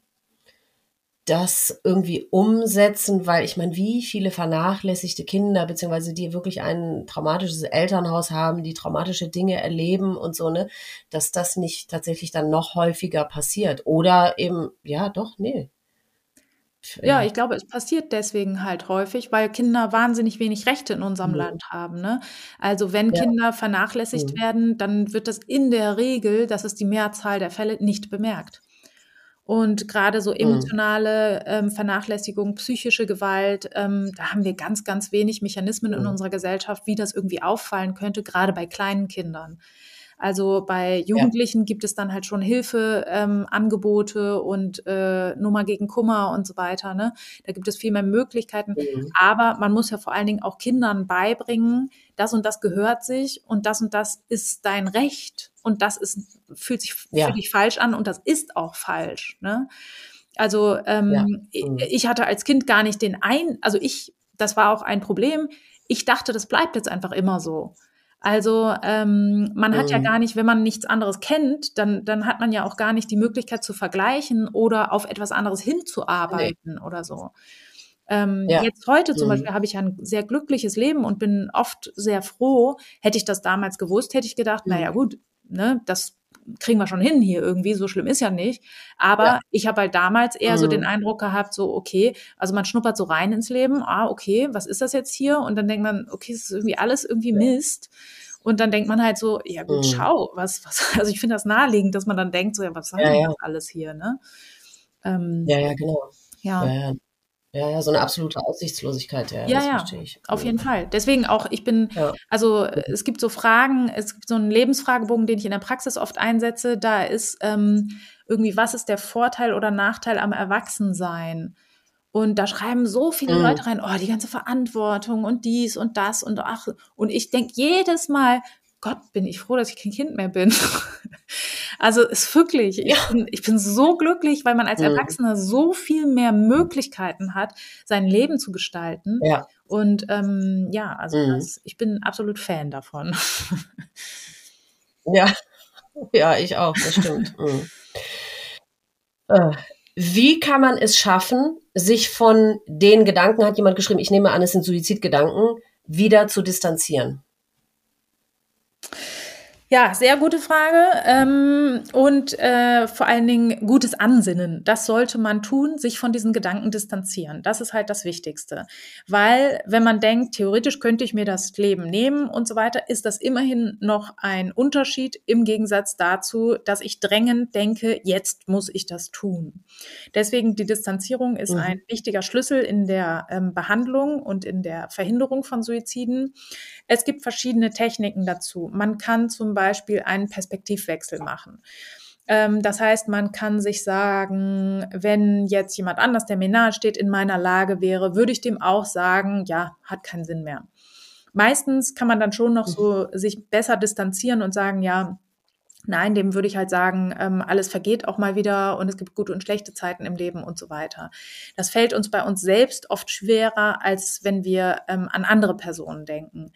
das irgendwie umsetzen, weil ich meine, wie viele vernachlässigte Kinder, beziehungsweise die wirklich ein traumatisches Elternhaus haben, die traumatische Dinge erleben und so, ne, dass das nicht tatsächlich dann noch häufiger passiert. Oder eben, ja, doch, nee. Ja, Ja. ich glaube, es passiert deswegen halt häufig, weil Kinder wahnsinnig wenig Rechte in unserem Mhm. Land haben, ne? Also, wenn Ja. Kinder vernachlässigt Mhm. werden, dann wird das in der Regel, das ist die Mehrzahl der Fälle, nicht bemerkt. Und grade so Mhm. emotionale, Vernachlässigung, psychische Gewalt, da haben wir ganz, ganz wenig Mechanismen in Mhm. unserer Gesellschaft, wie das irgendwie auffallen könnte, grade bei kleinen Kindern. Also, bei Ja. Jugendlichen gibt es dann halt schon Hilfe Angebote und Nummer gegen Kummer und so weiter, ne? Da gibt es viel mehr Möglichkeiten. Mhm. Aber man muss ja vor allen Dingen auch Kindern beibringen, das und das gehört sich und das ist dein Recht und das ist fühlt sich für Ja. dich falsch an und das ist auch falsch, ne? Also, Ja. Mhm. ich hatte als Kind gar nicht also das war auch ein Problem. Ich dachte, das bleibt jetzt einfach immer so. Also, man hat ja Mhm. gar nicht, wenn man nichts anderes kennt, dann hat man ja auch gar nicht die Möglichkeit zu vergleichen oder auf etwas anderes Ne. hinzuarbeiten oder so. Ja. Jetzt heute zum Mhm. Beispiel habe ich ein sehr glückliches Leben und bin oft sehr froh. Hätte ich das damals gewusst, hätte ich gedacht, na Mhm. ja gut, ne, das kriegen wir schon hin hier irgendwie, so schlimm ist ja nicht. Aber ich habe halt damals eher so den Eindruck gehabt, so okay, also man schnuppert so rein ins Leben, okay, was ist das jetzt hier? Und dann denkt man, okay, es ist irgendwie alles irgendwie Mist. Und dann denkt man halt so, ja gut, schau, also ich finde das naheliegend, dass man dann denkt, so, ja, was soll denn das alles hier, ne? Genau. Ja. Ja, so eine absolute Aussichtslosigkeit, das verstehe ich. Auf jeden Fall. Deswegen auch, also es gibt so Fragen, es gibt so einen Lebensfragebogen, den ich in der Praxis oft einsetze, da ist irgendwie, was ist der Vorteil oder Nachteil am Erwachsensein? Und da schreiben so viele Leute rein, die ganze Verantwortung und dies und das und ach. Und ich denke jedes Mal, Gott, bin ich froh, dass ich kein Kind mehr bin. Also ist wirklich, ich bin so glücklich, weil man als Erwachsener so viel mehr Möglichkeiten hat, sein Leben zu gestalten. Ja. Und ich bin absolut Fan davon. Ja, ich auch, das stimmt. Wie kann man es schaffen, sich von den Gedanken, hat jemand geschrieben, ich nehme an, es sind Suizidgedanken, wieder zu distanzieren? Ja, sehr gute Frage. Und vor allen Dingen gutes Ansinnen. Das sollte man tun, sich von diesen Gedanken distanzieren. Das ist halt das Wichtigste. Weil wenn man denkt, theoretisch könnte ich mir das Leben nehmen und so weiter, ist das immerhin noch ein Unterschied im Gegensatz dazu, dass ich drängend denke, jetzt muss ich das tun. Deswegen die Distanzierung ist ein wichtiger Schlüssel in der Behandlung und in der Verhinderung von Suiziden. Es gibt verschiedene Techniken dazu. Man kann zum Beispiel einen Perspektivwechsel machen. Das heißt, man kann sich sagen, wenn jetzt jemand anders, der mir nahe steht, in meiner Lage wäre, würde ich dem auch sagen, ja, hat keinen Sinn mehr. Meistens kann man dann schon noch so sich besser distanzieren und sagen, ja, nein, dem würde ich halt sagen, alles vergeht auch mal wieder und es gibt gute und schlechte Zeiten im Leben und so weiter. Das fällt uns bei uns selbst oft schwerer, als wenn wir an andere Personen denken.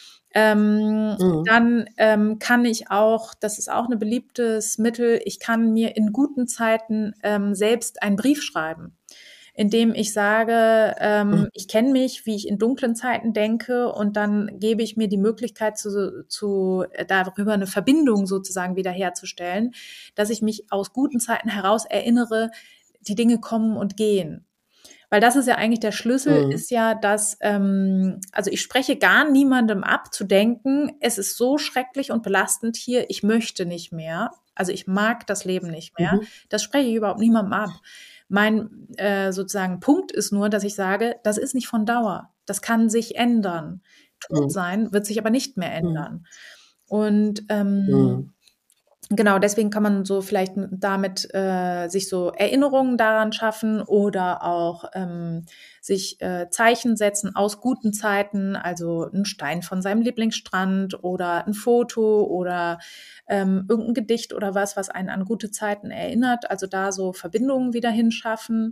Dann kann ich auch, das ist auch ein beliebtes Mittel, ich kann mir in guten Zeiten selbst einen Brief schreiben, indem ich sage, ich kenne mich, wie ich in dunklen Zeiten denke und dann gebe ich mir die Möglichkeit, darüber eine Verbindung sozusagen wiederherzustellen, dass ich mich aus guten Zeiten heraus erinnere, die Dinge kommen und gehen. Weil das ist ja eigentlich der Schlüssel, ist ja, dass, also ich spreche gar niemandem ab, zu denken, es ist so schrecklich und belastend hier, ich möchte nicht mehr, also ich mag das Leben nicht mehr. Das spreche ich überhaupt niemandem ab. Mein sozusagen Punkt ist nur, dass ich sage, das ist nicht von Dauer. Das kann sich ändern. Tot sein wird sich aber nicht mehr ändern. Und genau, deswegen kann man so vielleicht damit sich so Erinnerungen daran schaffen oder auch sich Zeichen setzen aus guten Zeiten, also ein Stein von seinem Lieblingsstrand oder ein Foto oder irgendein Gedicht oder was einen an gute Zeiten erinnert. Also da so Verbindungen wieder hinschaffen.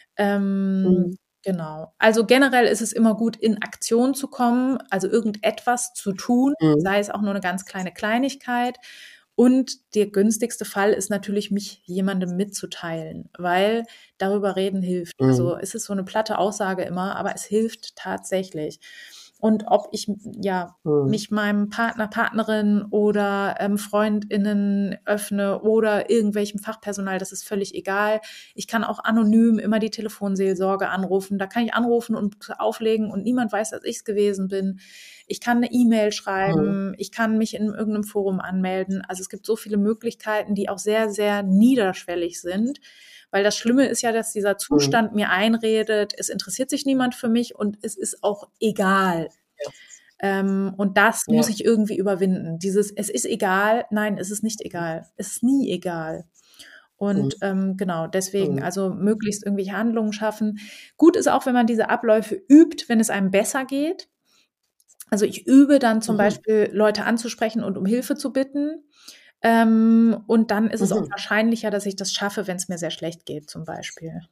Genau. Also generell ist es immer gut, in Aktion zu kommen, also irgendetwas zu tun, sei es auch nur eine ganz kleine Kleinigkeit. Und der günstigste Fall ist natürlich, mich jemandem mitzuteilen, weil darüber reden hilft. Also es ist so eine platte Aussage immer, aber es hilft tatsächlich. Und ob ich mich meinem Partner, Partnerin oder FreundInnen öffne oder irgendwelchem Fachpersonal, das ist völlig egal. Ich kann auch anonym immer die Telefonseelsorge anrufen. Da kann ich anrufen und auflegen und niemand weiß, dass ich es gewesen bin. Ich kann eine E-Mail schreiben, ich kann mich in irgendeinem Forum anmelden. Also es gibt so viele Möglichkeiten, die auch sehr, sehr niederschwellig sind. Weil das Schlimme ist ja, dass dieser Zustand mir einredet, es interessiert sich niemand für mich und es ist auch egal. Und das muss ich irgendwie überwinden. Es ist egal, nein, es ist nicht egal. Es ist nie egal. Und genau, deswegen, also möglichst irgendwelche Handlungen schaffen. Gut ist auch, wenn man diese Abläufe übt, wenn es einem besser geht. Also ich übe dann zum Beispiel, Leute anzusprechen und um Hilfe zu bitten. Und dann ist es auch wahrscheinlicher, dass ich das schaffe, wenn es mir sehr schlecht geht, zum Beispiel.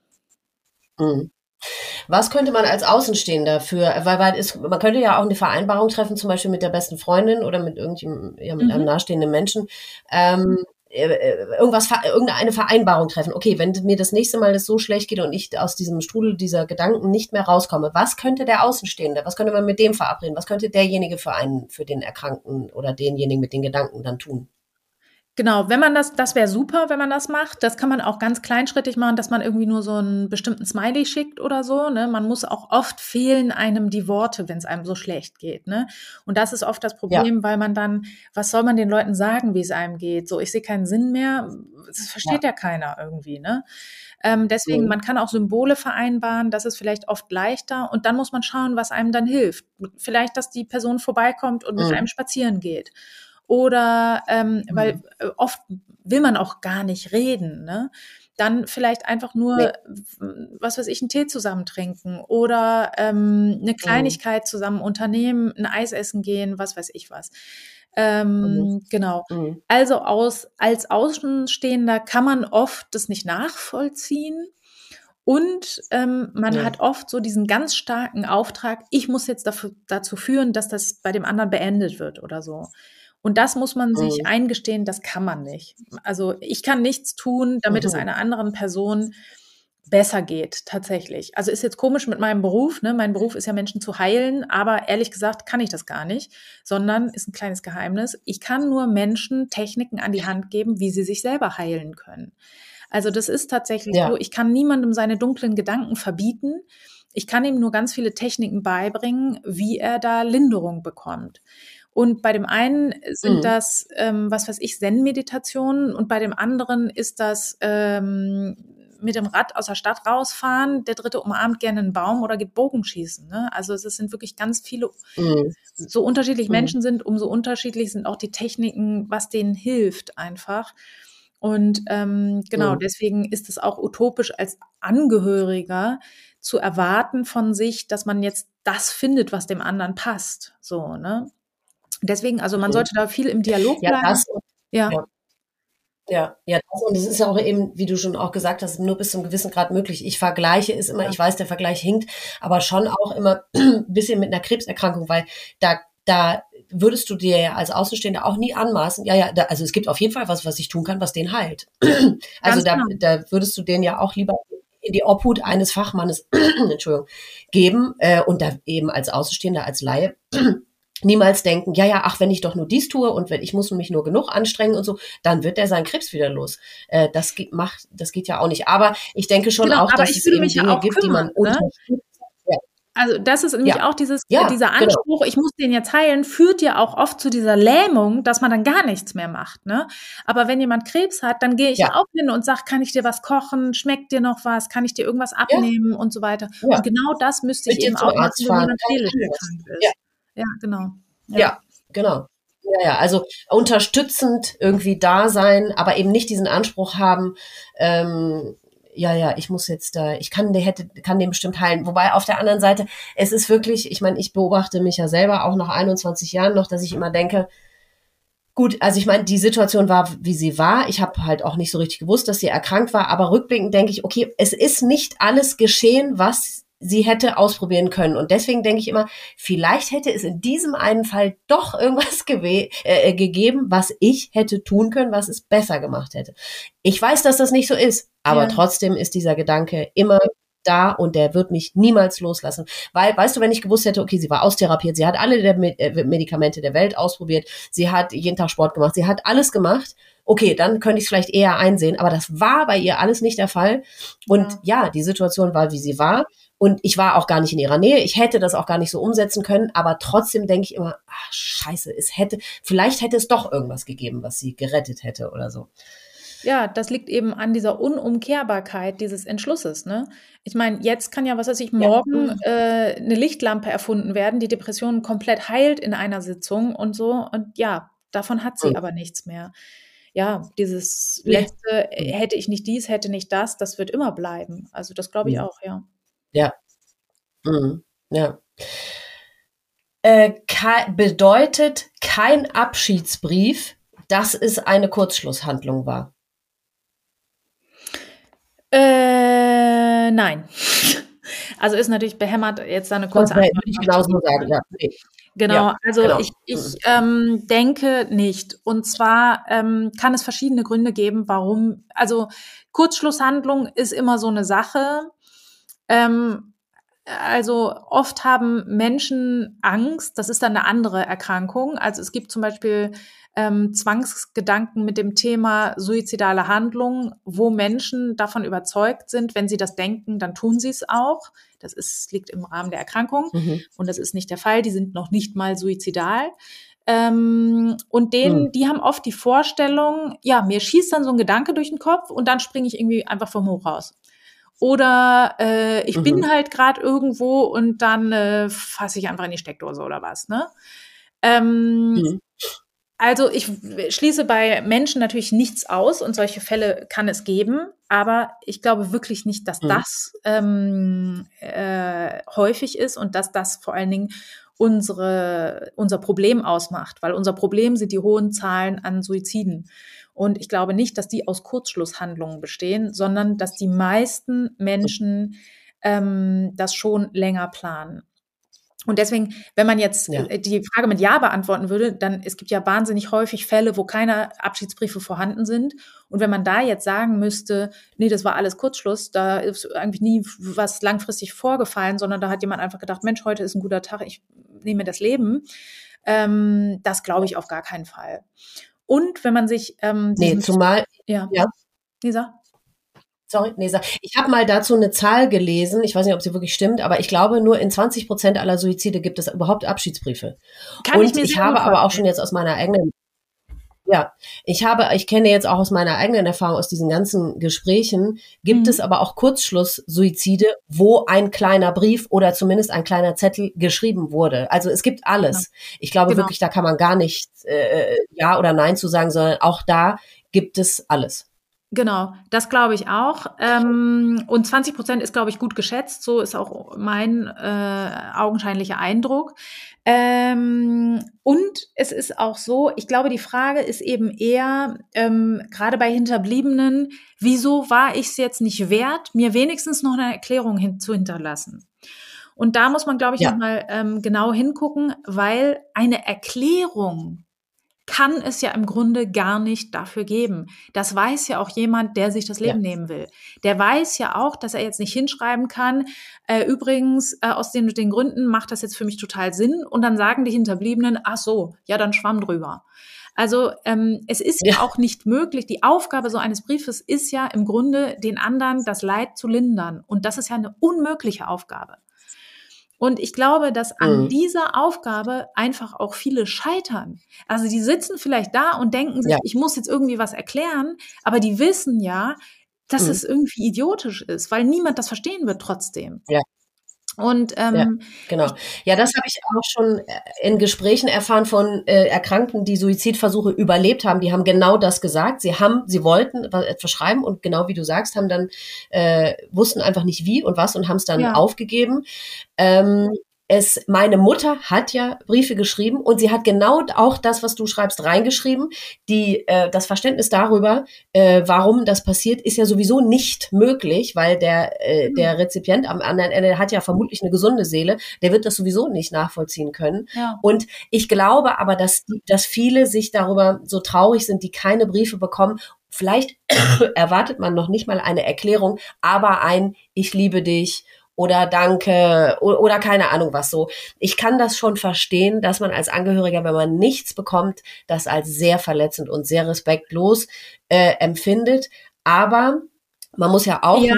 Was könnte man als Außenstehender man könnte ja auch eine Vereinbarung treffen, zum Beispiel mit der besten Freundin oder mit mit einem nahestehenden Menschen, irgendeine Vereinbarung treffen. Okay, wenn mir das nächste Mal das so schlecht geht und ich aus diesem Strudel dieser Gedanken nicht mehr rauskomme, was könnte der Außenstehende, was könnte man mit dem verabreden? Was könnte derjenige für den Erkrankten oder denjenigen mit den Gedanken dann tun? Genau, wenn man das wäre super, wenn man das macht. Das kann man auch ganz kleinschrittig machen, dass man irgendwie nur so einen bestimmten Smiley schickt oder so, ne? Man muss auch oft fehlen einem die Worte, wenn es einem so schlecht geht, ne? Und das ist oft das Ja, Problem, weil man dann, was soll man den Leuten sagen, wie es einem geht? So, ich sehe keinen Sinn mehr. Das ja. versteht ja keiner irgendwie, ne? Deswegen, Mhm. man kann auch Symbole vereinbaren, das ist vielleicht oft leichter. Und dann muss man schauen, was einem dann hilft. Vielleicht, dass die Person vorbeikommt und mit einem Mhm. spazieren geht. Oder weil Mhm. oft will man auch gar nicht reden, ne? Dann vielleicht einfach Nee. nur, was weiß ich, einen Tee zusammen trinken oder eine Mhm. Kleinigkeit zusammen unternehmen, ein Eis essen gehen, was weiß ich was. Mhm. Genau. Mhm. Also als Außenstehender kann man oft das nicht nachvollziehen. Und man Nee. hat oft so diesen ganz starken Auftrag, ich muss jetzt dazu führen, dass das bei dem anderen beendet wird oder so. Und das muss man sich Mhm. eingestehen, das kann man nicht. Also ich kann nichts tun, damit es Mhm. einer anderen Person besser geht, tatsächlich. Also ist jetzt komisch mit meinem Beruf, ne? Mein Beruf ist ja Menschen zu heilen, aber ehrlich gesagt kann ich das gar nicht, sondern ist ein kleines Geheimnis. Ich kann nur Menschen Techniken an die Hand geben, wie sie sich selber heilen können. Also das ist tatsächlich so, Ja. ich kann niemandem seine dunklen Gedanken verbieten. Ich kann ihm nur ganz viele Techniken beibringen, wie er da Linderung bekommt. Und bei dem einen sind Mhm. das, was weiß ich, Zen-Meditationen und bei dem anderen ist das mit dem Rad aus der Stadt rausfahren, der dritte umarmt gerne einen Baum oder geht Bogenschießen. Ne? Also es sind wirklich ganz viele, Mhm. so unterschiedlich Mhm. Menschen sind, umso unterschiedlich sind auch die Techniken, was denen hilft einfach. Und genau, Mhm. deswegen ist es auch utopisch als Angehöriger zu erwarten von sich, dass man jetzt das findet, was dem anderen passt. So, ne? Deswegen, also man Mhm. sollte da viel im Dialog Ja, bleiben. das Ja, ja. Ja, ja, das und es ist ja auch eben, wie du schon auch gesagt hast, nur bis zum gewissen Grad möglich. Ich vergleiche es immer, ja, ich weiß, der Vergleich hinkt, aber schon auch immer ein bisschen mit einer Krebserkrankung, weil da würdest du dir ja als Außenstehender auch nie anmaßen. Ja, ja, also es gibt auf jeden Fall was, was ich tun kann, was den heilt. Also ganz da, genau. da würdest du den ja auch lieber in die Obhut eines Fachmannes, Entschuldigung, geben und da eben als Außenstehender, als Laie niemals denken, ja, ja, ach, wenn ich doch nur dies tue und wenn ich muss mich nur genug anstrengen und so, dann wird der seinen Krebs wieder los. Das geht ja auch nicht. Aber ich denke schon Genau, auch, aber dass ich es würde eben mich ja Dinge auch gibt, die kümmern, man ne? unterstützt. Ja, Also, das ist nämlich ja, auch ja, dieser genau. Anspruch, ich muss den jetzt heilen, führt ja auch oft zu dieser Lähmung, dass man dann gar nichts mehr macht, ne? Aber wenn jemand Krebs hat, dann gehe ich Ja, ja auch hin und sage: „Kann ich dir was kochen? Schmeckt dir noch was? Kann ich dir irgendwas ja, abnehmen?“ und so weiter. ja. Und genau das müsste ich Mit dir eben zum auch machen, Arzt wenn fahren, jemand keine seelisch Ahnung was. erkrankt Ja, ist. Ja, genau. Ja, ja, genau. Ja, ja, also unterstützend irgendwie da sein, aber eben nicht diesen Anspruch haben, ähm, ja, ja, ich muss jetzt da, kann den bestimmt heilen. Wobei auf der anderen Seite, es ist wirklich, ich meine, ich beobachte mich ja selber auch nach 21 Jahren noch, dass ich immer denke, gut, also ich meine, die Situation war, wie sie war. Ich habe halt auch nicht so richtig gewusst, dass sie erkrankt war, aber rückblickend denke ich, okay, es ist nicht alles geschehen, was sie hätte ausprobieren können. Und deswegen denke ich immer, vielleicht hätte es in diesem einen Fall doch irgendwas gegeben, was ich hätte tun können, was es besser gemacht hätte. Ich weiß, dass das nicht so ist, aber ja. trotzdem ist dieser Gedanke immer da und der wird mich niemals loslassen. Weil, weißt du, wenn ich gewusst hätte, okay, sie war austherapiert, sie hat alle der Medikamente der Welt ausprobiert, sie hat jeden Tag Sport gemacht, sie hat alles gemacht, okay, dann könnte ich es vielleicht eher einsehen, aber das war bei ihr alles nicht der Fall. Und Ja. ja, die Situation war, wie sie war. Und ich war auch gar nicht in ihrer Nähe. Ich hätte das auch gar nicht so umsetzen können. Aber trotzdem denke ich immer, ach, scheiße, vielleicht hätte es doch irgendwas gegeben, was sie gerettet hätte oder so. Ja, das liegt eben an dieser Unumkehrbarkeit dieses Entschlusses, ne? Ich meine, jetzt kann ja, was weiß ich, Ja. morgen 'ne Lichtlampe erfunden werden, die Depressionen komplett heilt in einer Sitzung und so. Und ja, davon hat sie Mhm. aber nichts mehr. Ja, dieses Nee. letzte, Mhm. hätte ich nicht dies, hätte nicht das, das wird immer bleiben. Also, das glaube ich Mhm. auch, ja. Ja. Mhm. Ja. Bedeutet kein Abschiedsbrief, dass es eine Kurzschlusshandlung war. Nein. Also, ist natürlich behämmert, jetzt da 'ne Das kurze würde Antwort ich drauf zu genauso geben, sagen, ne? ja. Ne. Genau, Ja, also genau. ich Mhm. denke nicht. Und zwar kann es verschiedene Gründe geben, warum. Also Kurzschlusshandlung ist immer so eine Sache. Ähm, Also oft haben Menschen Angst, das ist dann eine andere Erkrankung. Also es gibt zum Beispiel Zwangsgedanken mit dem Thema suizidale Handlungen, wo Menschen davon überzeugt sind, wenn sie das denken, dann tun sie es auch. Liegt im Rahmen der Erkrankung und das ist nicht der Fall. Die sind noch nicht mal suizidal. Und die haben oft die Vorstellung, ja, mir schießt dann so ein Gedanke durch den Kopf und dann springe ich irgendwie einfach vom Hoch raus. Oder ich bin halt gerade irgendwo und dann fasse ich einfach in die Steckdose oder was, ne? Also ich schließe bei Menschen natürlich nichts aus und solche Fälle kann es geben, aber ich glaube wirklich nicht, dass das häufig ist und dass das vor allen Dingen unser Problem ausmacht, weil unser Problem sind die hohen Zahlen an Suiziden. Und ich glaube nicht, dass die aus Kurzschlusshandlungen bestehen, sondern dass die meisten Menschen das schon länger planen. Und deswegen, wenn man jetzt die Frage mit Ja beantworten würde, dann es gibt ja wahnsinnig häufig Fälle, wo keine Abschiedsbriefe vorhanden sind. Und wenn man da jetzt sagen müsste, nee, das war alles Kurzschluss, da ist eigentlich nie was langfristig vorgefallen, sondern da hat jemand einfach gedacht, Mensch, heute ist ein guter Tag, ich nehme mir das Leben. Das glaube ich auf gar keinen Fall. Und wenn man sich zumal Lisa? Sorry, ich habe mal dazu eine Zahl gelesen, ich weiß nicht, ob sie wirklich stimmt, aber ich glaube, nur in 20% aller Suizide gibt es überhaupt Abschiedsbriefe. Ich habe aber auch schon jetzt aus meiner eigenen, ich kenne jetzt auch aus meiner eigenen Erfahrung, aus diesen ganzen Gesprächen, gibt es aber auch Kurzschluss-Suizide, wo ein kleiner Brief oder zumindest ein kleiner Zettel geschrieben wurde. Also es gibt alles. Ich glaube wirklich, da kann man gar nicht Ja oder Nein zu sagen, sondern auch da gibt es alles. Genau, das glaube ich auch. Und 20% ist, glaube ich, gut geschätzt. So ist auch mein augenscheinlicher Eindruck. Und es ist auch so, ich glaube, die Frage ist eben eher, gerade bei Hinterbliebenen, wieso war ich es jetzt nicht wert, mir wenigstens noch eine Erklärung zu hinterlassen? Und da muss man, glaube ich, nochmal genau hingucken, weil eine Erklärung kann es ja im Grunde gar nicht dafür geben. Das weiß ja auch jemand, der sich das Leben nehmen will. Der weiß ja auch, dass er jetzt nicht hinschreiben kann, übrigens, aus den Gründen macht das jetzt für mich total Sinn. Und dann sagen die Hinterbliebenen, ach so, ja, dann schwamm drüber. Also es ist ja auch nicht möglich, die Aufgabe so eines Briefes ist ja im Grunde, den anderen das Leid zu lindern. Und das ist ja eine unmögliche Aufgabe. Und ich glaube, dass an dieser Aufgabe einfach auch viele scheitern. Also die sitzen vielleicht da und denken sich, ich muss jetzt irgendwie was erklären, aber die wissen ja, dass es irgendwie idiotisch ist, weil niemand das verstehen wird trotzdem. Ja. Und genau. Ja, das habe ich auch schon in Gesprächen erfahren von Erkrankten, die Suizidversuche überlebt haben. Die haben genau das gesagt. Sie wollten etwas schreiben und genau wie du sagst, haben dann wussten einfach nicht wie und was und haben es dann aufgegeben. Meine Mutter hat ja Briefe geschrieben und sie hat genau auch das, was du schreibst, reingeschrieben. Das Verständnis darüber, warum das passiert, ist ja sowieso nicht möglich, weil der Rezipient am anderen Ende hat ja vermutlich eine gesunde Seele, der wird das sowieso nicht nachvollziehen können. Ja. Und ich glaube aber, dass viele sich darüber so traurig sind, die keine Briefe bekommen. Vielleicht erwartet man noch nicht mal eine Erklärung, aber Ich liebe dich oder Danke oder keine Ahnung was so. Ich kann das schon verstehen, dass man als Angehöriger, wenn man nichts bekommt, das als sehr verletzend und sehr respektlos empfindet. Aber man muss ja auch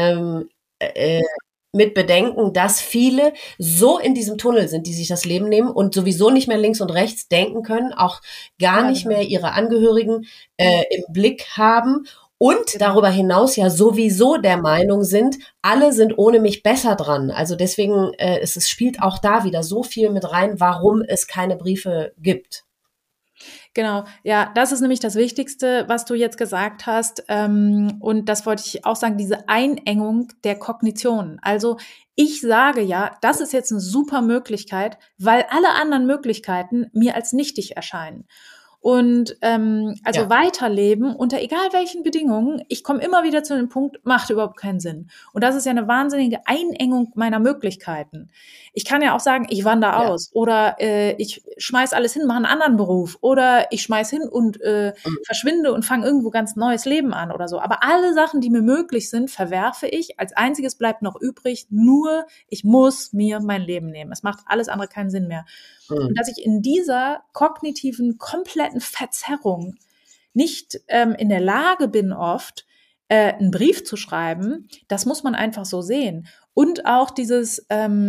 mit bedenken, dass viele so in diesem Tunnel sind, die sich das Leben nehmen und sowieso nicht mehr links und rechts denken können, auch gar nicht mehr ihre Angehörigen im Blick haben. Und darüber hinaus ja sowieso der Meinung sind, alle sind ohne mich besser dran. Also deswegen, es spielt auch da wieder so viel mit rein, warum es keine Briefe gibt. Genau, ja, das ist nämlich das Wichtigste, was du jetzt gesagt hast. Und das wollte ich auch sagen, diese Einengung der Kognition. Also ich sage ja, das ist jetzt eine super Möglichkeit, weil alle anderen Möglichkeiten mir als nichtig erscheinen. Und weiterleben unter egal welchen Bedingungen, ich komme immer wieder zu dem Punkt, macht überhaupt keinen Sinn. Und das ist ja eine wahnsinnige Einengung meiner Möglichkeiten. Ich kann ja auch sagen, ich wandere aus oder ich schmeiß alles hin, mache einen anderen Beruf oder ich schmeiß hin und verschwinde und fange irgendwo ganz neues Leben an oder so. Aber alle Sachen, die mir möglich sind, verwerfe ich. Als einziges bleibt noch übrig, nur ich muss mir mein Leben nehmen. Es macht alles andere keinen Sinn mehr. Und dass ich in dieser kognitiven, kompletten Verzerrung nicht in der Lage bin, oft einen Brief zu schreiben, das muss man einfach so sehen. Und auch dieses,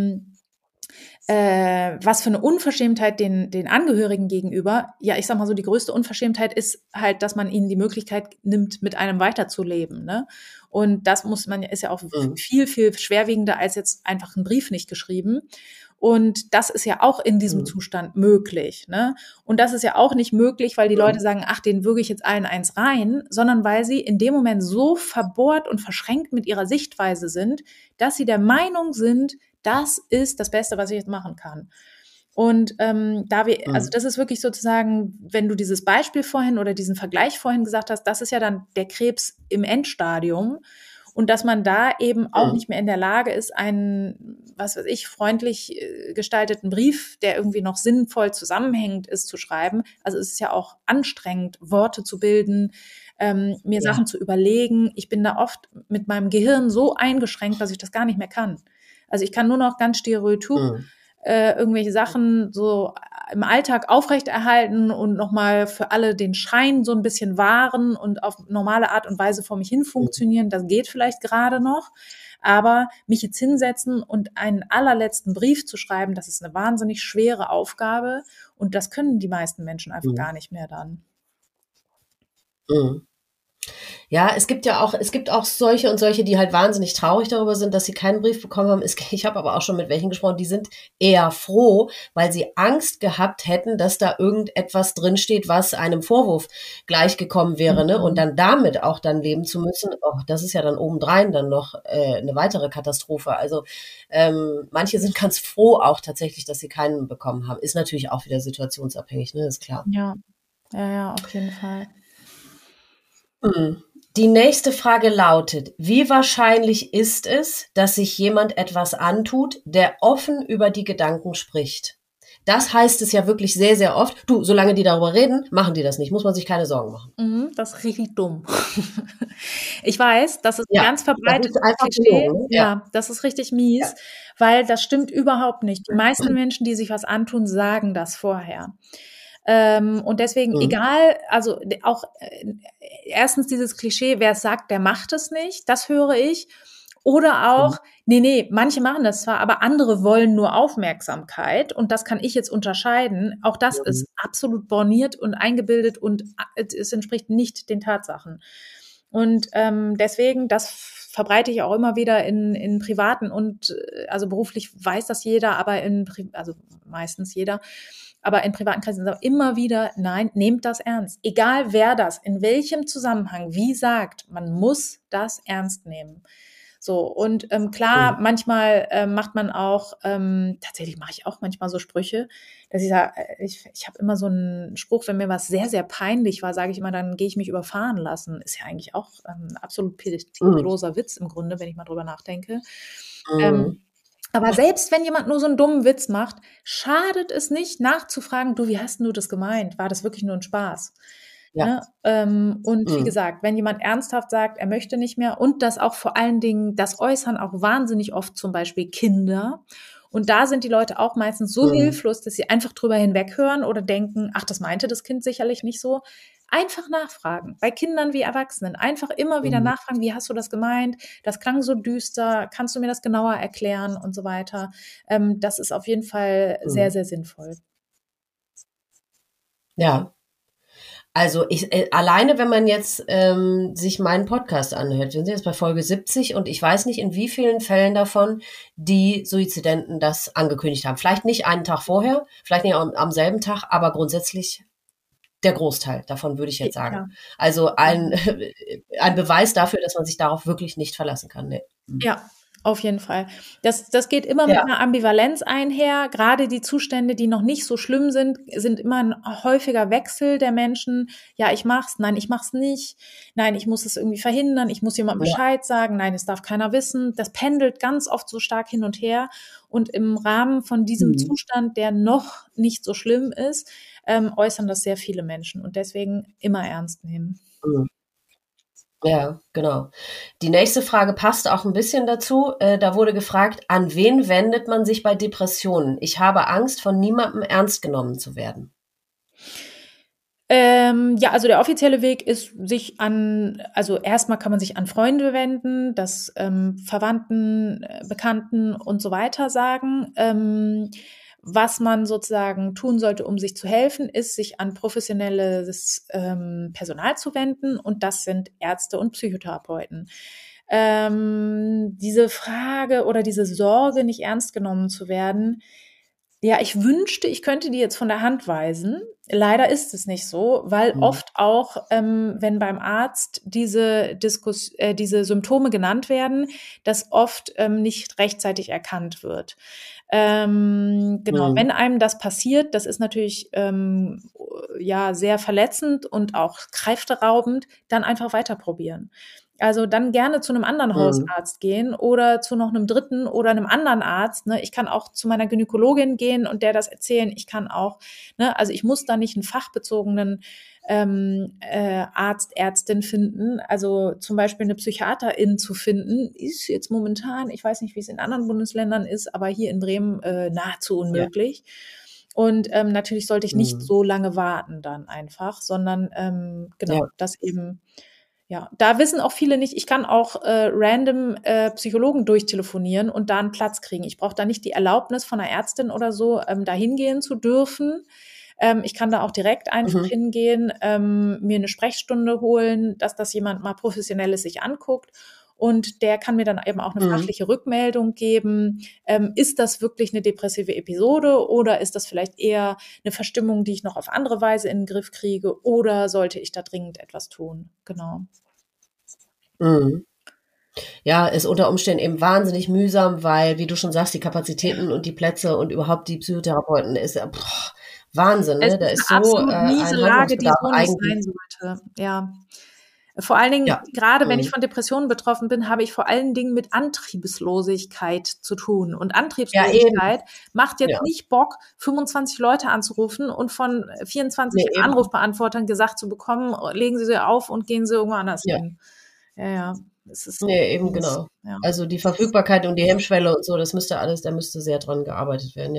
was für eine Unverschämtheit den Angehörigen gegenüber. Ja, ich sag mal so, die größte Unverschämtheit ist halt, dass man ihnen die Möglichkeit nimmt, mit einem weiterzuleben, ne? Und das ist ja auch viel, viel schwerwiegender als jetzt einfach einen Brief nicht geschrieben. Und das ist ja auch in diesem Zustand möglich, ne? Und das ist ja auch nicht möglich, weil die Leute sagen, ach, den würge ich jetzt allen eins rein, sondern weil sie in dem Moment so verbohrt und verschränkt mit ihrer Sichtweise sind, dass sie der Meinung sind, das ist das Beste, was ich jetzt machen kann. Und also das ist wirklich sozusagen, wenn du dieses Beispiel vorhin oder diesen Vergleich vorhin gesagt hast, das ist ja dann der Krebs im Endstadium. Und dass man da eben auch nicht mehr in der Lage ist, einen, was weiß ich, freundlich gestalteten Brief, der irgendwie noch sinnvoll zusammenhängend ist, zu schreiben. Also es ist ja auch anstrengend, Worte zu bilden, mir Sachen zu überlegen. Ich bin da oft mit meinem Gehirn so eingeschränkt, dass ich das gar nicht mehr kann. Also ich kann nur noch ganz stereotyp irgendwelche Sachen so im Alltag aufrechterhalten und nochmal für alle den Schein so ein bisschen wahren und auf normale Art und Weise vor mich hin funktionieren. Das geht vielleicht gerade noch. Aber mich jetzt hinsetzen und einen allerletzten Brief zu schreiben, das ist eine wahnsinnig schwere Aufgabe. Und das können die meisten Menschen einfach gar nicht mehr dann. Ja, es gibt auch solche und solche, die halt wahnsinnig traurig darüber sind, dass sie keinen Brief bekommen haben. Ich habe aber auch schon mit welchen gesprochen, die sind eher froh, weil sie Angst gehabt hätten, dass da irgendetwas drinsteht, was einem Vorwurf gleichgekommen wäre, ne? Und dann damit auch dann leben zu müssen, das ist ja dann obendrein dann noch eine weitere Katastrophe. Also manche sind ganz froh auch tatsächlich, dass sie keinen bekommen haben. Ist natürlich auch wieder situationsabhängig, ne? Ist klar. Ja, auf jeden Fall. Die nächste Frage lautet, wie wahrscheinlich ist es, dass sich jemand etwas antut, der offen über die Gedanken spricht? Das heißt es ja wirklich sehr, sehr oft. Du, solange die darüber reden, machen die das nicht. Muss man sich keine Sorgen machen. Das ist richtig dumm. Ich weiß, das ist ganz verbreitet. Das ist einfach Klischee. Ja, das ist richtig mies, weil das stimmt überhaupt nicht. Die meisten Menschen, die sich was antun, sagen das vorher. Und deswegen, egal, also auch erstens dieses Klischee, wer es sagt, der macht es nicht, das höre ich. Oder auch, nee, manche machen das zwar, aber andere wollen nur Aufmerksamkeit und das kann ich jetzt unterscheiden. Auch das ist absolut borniert und eingebildet und es entspricht nicht den Tatsachen. Und deswegen, das verbreite ich auch immer wieder in privaten und also beruflich weiß das jeder, aber also meistens jeder. Aber in privaten Kreisen ist auch immer wieder, nein, nehmt das ernst. Egal wer das, in welchem Zusammenhang, wie sagt, man muss das ernst nehmen. So, und klar, manchmal macht man auch, tatsächlich mache ich auch manchmal so Sprüche, dass ich sage, ich habe immer so einen Spruch, wenn mir was sehr, sehr peinlich war, sage ich immer, dann gehe ich mich überfahren lassen. Ist ja eigentlich auch ein absolut pietätloser Witz im Grunde, wenn ich mal drüber nachdenke. Aber selbst wenn jemand nur so einen dummen Witz macht, schadet es nicht, nachzufragen, du, wie hast du das gemeint? War das wirklich nur ein Spaß? Ja. Ne? Und wie gesagt, wenn jemand ernsthaft sagt, er möchte nicht mehr und das auch vor allen Dingen, das äußern auch wahnsinnig oft zum Beispiel Kinder. Und da sind die Leute auch meistens so hilflos, dass sie einfach drüber hinweghören oder denken, ach, das meinte das Kind sicherlich nicht so. Einfach nachfragen, bei Kindern wie Erwachsenen. Einfach immer wieder nachfragen, wie hast du das gemeint? Das klang so düster, kannst du mir das genauer erklären und so weiter. Das ist auf jeden Fall sehr, sehr sinnvoll. Ja. Also alleine, wenn man jetzt sich meinen Podcast anhört, wir sind jetzt bei Folge 70 und ich weiß nicht, in wie vielen Fällen davon die Suizidenten das angekündigt haben. Vielleicht nicht einen Tag vorher, vielleicht nicht am selben Tag, aber grundsätzlich der Großteil davon, würde ich jetzt sagen. Ja. Also ein Beweis dafür, dass man sich darauf wirklich nicht verlassen kann. Nee. Auf jeden Fall. Das geht immer mit einer Ambivalenz einher. Gerade die Zustände, die noch nicht so schlimm sind immer ein häufiger Wechsel der Menschen. Ja, ich mach's. Nein, ich mach's nicht. Nein, ich muss es irgendwie verhindern. Ich muss jemandem Bescheid sagen. Nein, es darf keiner wissen. Das pendelt ganz oft so stark hin und her. Und im Rahmen von diesem Zustand, der noch nicht so schlimm ist, äußern das sehr viele Menschen. Und deswegen immer ernst nehmen. Ja, genau. Die nächste Frage passt auch ein bisschen dazu. Da wurde gefragt, an wen wendet man sich bei Depressionen? Ich habe Angst, von niemandem ernst genommen zu werden. Ja, also der offizielle Weg ist, also erstmal kann man sich an Freunde wenden, das Verwandten, Bekannten und so weiter sagen. Was man sozusagen tun sollte, um sich zu helfen, ist, sich an professionelles Personal zu wenden, und das sind Ärzte und Psychotherapeuten. Diese Frage oder diese Sorge, nicht ernst genommen zu werden, ja, ich wünschte, ich könnte die jetzt von der Hand weisen. Leider ist es nicht so, weil oft auch, wenn beim Arzt diese Symptome genannt werden, das oft nicht rechtzeitig erkannt wird. Genau, wenn einem das passiert, das ist natürlich ja sehr verletzend und auch kräfteraubend, dann einfach weiter probieren. Also dann gerne zu einem anderen Hausarzt gehen oder zu noch einem dritten oder einem anderen Arzt. Ne? Ich kann auch zu meiner Gynäkologin gehen und der das erzählen. Ich kann auch, ne, also ich muss da nicht einen fachbezogenen Arzt, Ärztin finden. Also zum Beispiel eine Psychiaterin zu finden, ist jetzt momentan, ich weiß nicht, wie es in anderen Bundesländern ist, aber hier in Bremen nahezu unmöglich. Ja. Und natürlich sollte ich nicht so lange warten dann einfach, sondern das eben. Ja, da wissen auch viele nicht, ich kann auch random Psychologen durchtelefonieren und da einen Platz kriegen. Ich brauche da nicht die Erlaubnis von einer Ärztin oder so, da hingehen zu dürfen. Ich kann da auch direkt einfach hingehen, mir eine Sprechstunde holen, dass das jemand mal Professionelles sich anguckt. Und der kann mir dann eben auch eine fachliche Rückmeldung geben. Ist das wirklich eine depressive Episode oder ist das vielleicht eher eine Verstimmung, die ich noch auf andere Weise in den Griff kriege, oder sollte ich da dringend etwas tun? Genau. Ja, ist unter Umständen eben wahnsinnig mühsam, weil, wie du schon sagst, die Kapazitäten und die Plätze und überhaupt die Psychotherapeuten ist Wahnsinn, ne? Da ist so absolut miese Lage, die so nicht eigentlich sein sollte. Ja. Vor allen Dingen, gerade wenn ich von Depressionen betroffen bin, habe ich vor allen Dingen mit Antriebslosigkeit zu tun. Und Antriebslosigkeit macht jetzt nicht Bock, 25 Leute anzurufen und von 24 Anrufbeantwortern gesagt zu bekommen, legen Sie sie auf und gehen Sie irgendwo anders hin. Ja. Genau. Ja. Also die Verfügbarkeit und die Hemmschwelle und so, das müsste alles, da müsste sehr dran gearbeitet werden.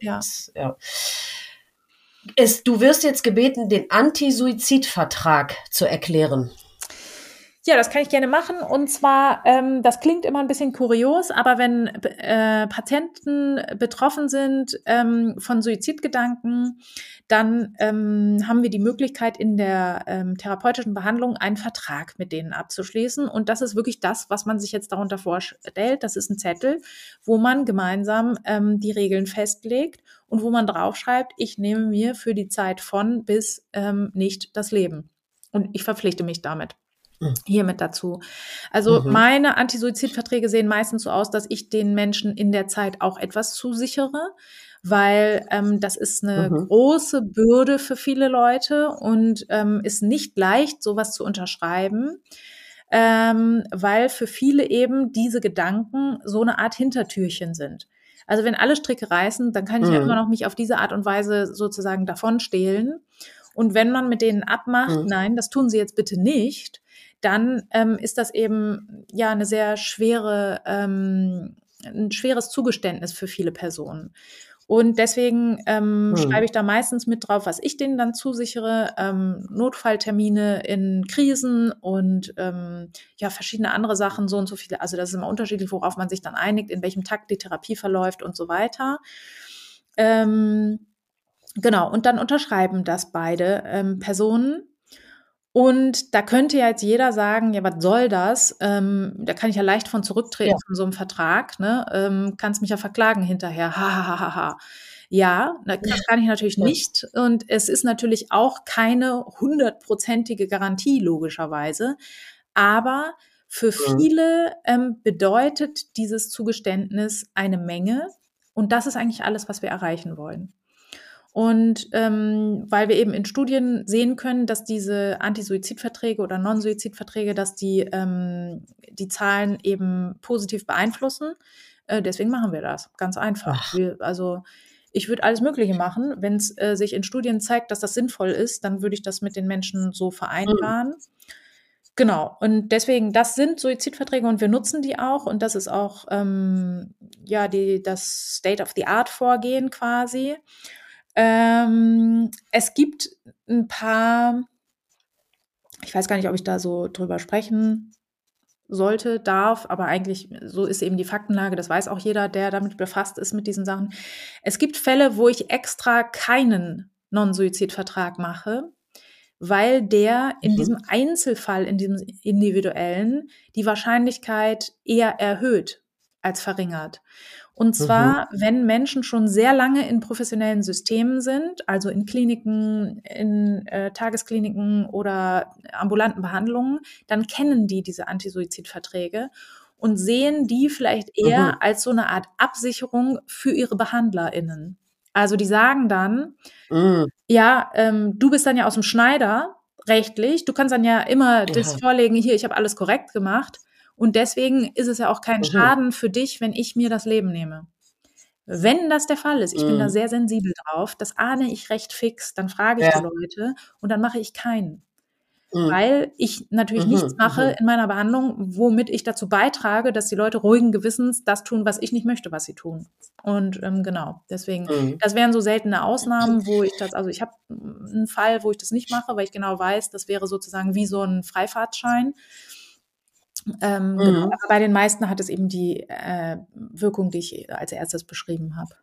Du wirst jetzt gebeten, den Anti-Suizid-Vertrag zu erklären. Ja, das kann ich gerne machen. Und zwar, das klingt immer ein bisschen kurios, aber wenn Patienten betroffen sind von Suizidgedanken, dann haben wir die Möglichkeit, in der therapeutischen Behandlung einen Vertrag mit denen abzuschließen. Und das ist wirklich das, was man sich jetzt darunter vorstellt. Das ist ein Zettel, wo man gemeinsam die Regeln festlegt und wo man draufschreibt, ich nehme mir für die Zeit von bis nicht das Leben. Und ich verpflichte mich damit. Hiermit dazu. Also meine Anti-Suizid-Verträge sehen meistens so aus, dass ich den Menschen in der Zeit auch etwas zusichere, weil das ist eine große Bürde für viele Leute und ist nicht leicht, sowas zu unterschreiben, weil für viele eben diese Gedanken so eine Art Hintertürchen sind. Also wenn alle Stricke reißen, dann kann ich ja immer noch mich auf diese Art und Weise sozusagen davonstehlen. Und wenn man mit denen abmacht, nein, das tun Sie jetzt bitte nicht, dann ist das eben ja eine sehr ein schweres Zugeständnis für viele Personen. Und deswegen schreibe ich da meistens mit drauf, was ich denen dann zusichere, Notfalltermine in Krisen und verschiedene andere Sachen, so und so viele. Also das ist immer unterschiedlich, worauf man sich dann einigt, in welchem Takt die Therapie verläuft und so weiter. Genau, und dann unterschreiben das beide Personen. Und da könnte ja jetzt jeder sagen, ja, was soll das? Da kann ich ja leicht von zurücktreten von so einem Vertrag, ne? Kannst mich ja verklagen hinterher. Ha. Ja, das kann ich natürlich nicht. Und es ist natürlich auch keine 100%ige Garantie, logischerweise. Aber Für viele bedeutet dieses Zugeständnis eine Menge und das ist eigentlich alles, was wir erreichen wollen. Und weil wir eben in Studien sehen können, dass diese Anti-Suizid-Verträge oder Non-Suizid-Verträge, dass die Zahlen eben positiv beeinflussen, deswegen machen wir das, ganz einfach. Ich würde alles Mögliche machen. Wenn es sich in Studien zeigt, dass das sinnvoll ist, dann würde ich das mit den Menschen so vereinbaren. Genau, und deswegen, das sind Suizidverträge und wir nutzen die auch und das ist auch das State-of-the-Art-Vorgehen quasi. Es gibt ein paar, ich weiß gar nicht, ob ich da so drüber sprechen sollte, darf, aber eigentlich so ist eben die Faktenlage, das weiß auch jeder, der damit befasst ist mit diesen Sachen. Es gibt Fälle, wo ich extra keinen Non-Suizid-Vertrag mache, weil der in diesem Einzelfall, in diesem individuellen, die Wahrscheinlichkeit eher erhöht als verringert. Und zwar, wenn Menschen schon sehr lange in professionellen Systemen sind, also in Kliniken, in Tageskliniken oder ambulanten Behandlungen, dann kennen die diese Anti-Suizid-Verträge und sehen die vielleicht eher als so eine Art Absicherung für ihre BehandlerInnen. Also die sagen dann, du bist dann ja aus dem Schneider rechtlich, du kannst dann ja immer das vorlegen, hier, ich habe alles korrekt gemacht. Und deswegen ist es ja auch kein Schaden für dich, wenn ich mir das Leben nehme. Wenn das der Fall ist, ich bin da sehr sensibel drauf, das ahne ich recht fix, dann frage ich die Leute und dann mache ich keinen. Weil ich natürlich nichts mache in meiner Behandlung, womit ich dazu beitrage, dass die Leute ruhigen Gewissens das tun, was ich nicht möchte, was sie tun. Und genau, deswegen, das wären so seltene Ausnahmen, wo ich das, also ich habe einen Fall, wo ich das nicht mache, weil ich genau weiß, das wäre sozusagen wie so ein Freifahrtschein. Genau, aber bei den meisten hat es eben die Wirkung, die ich als erstes beschrieben habe.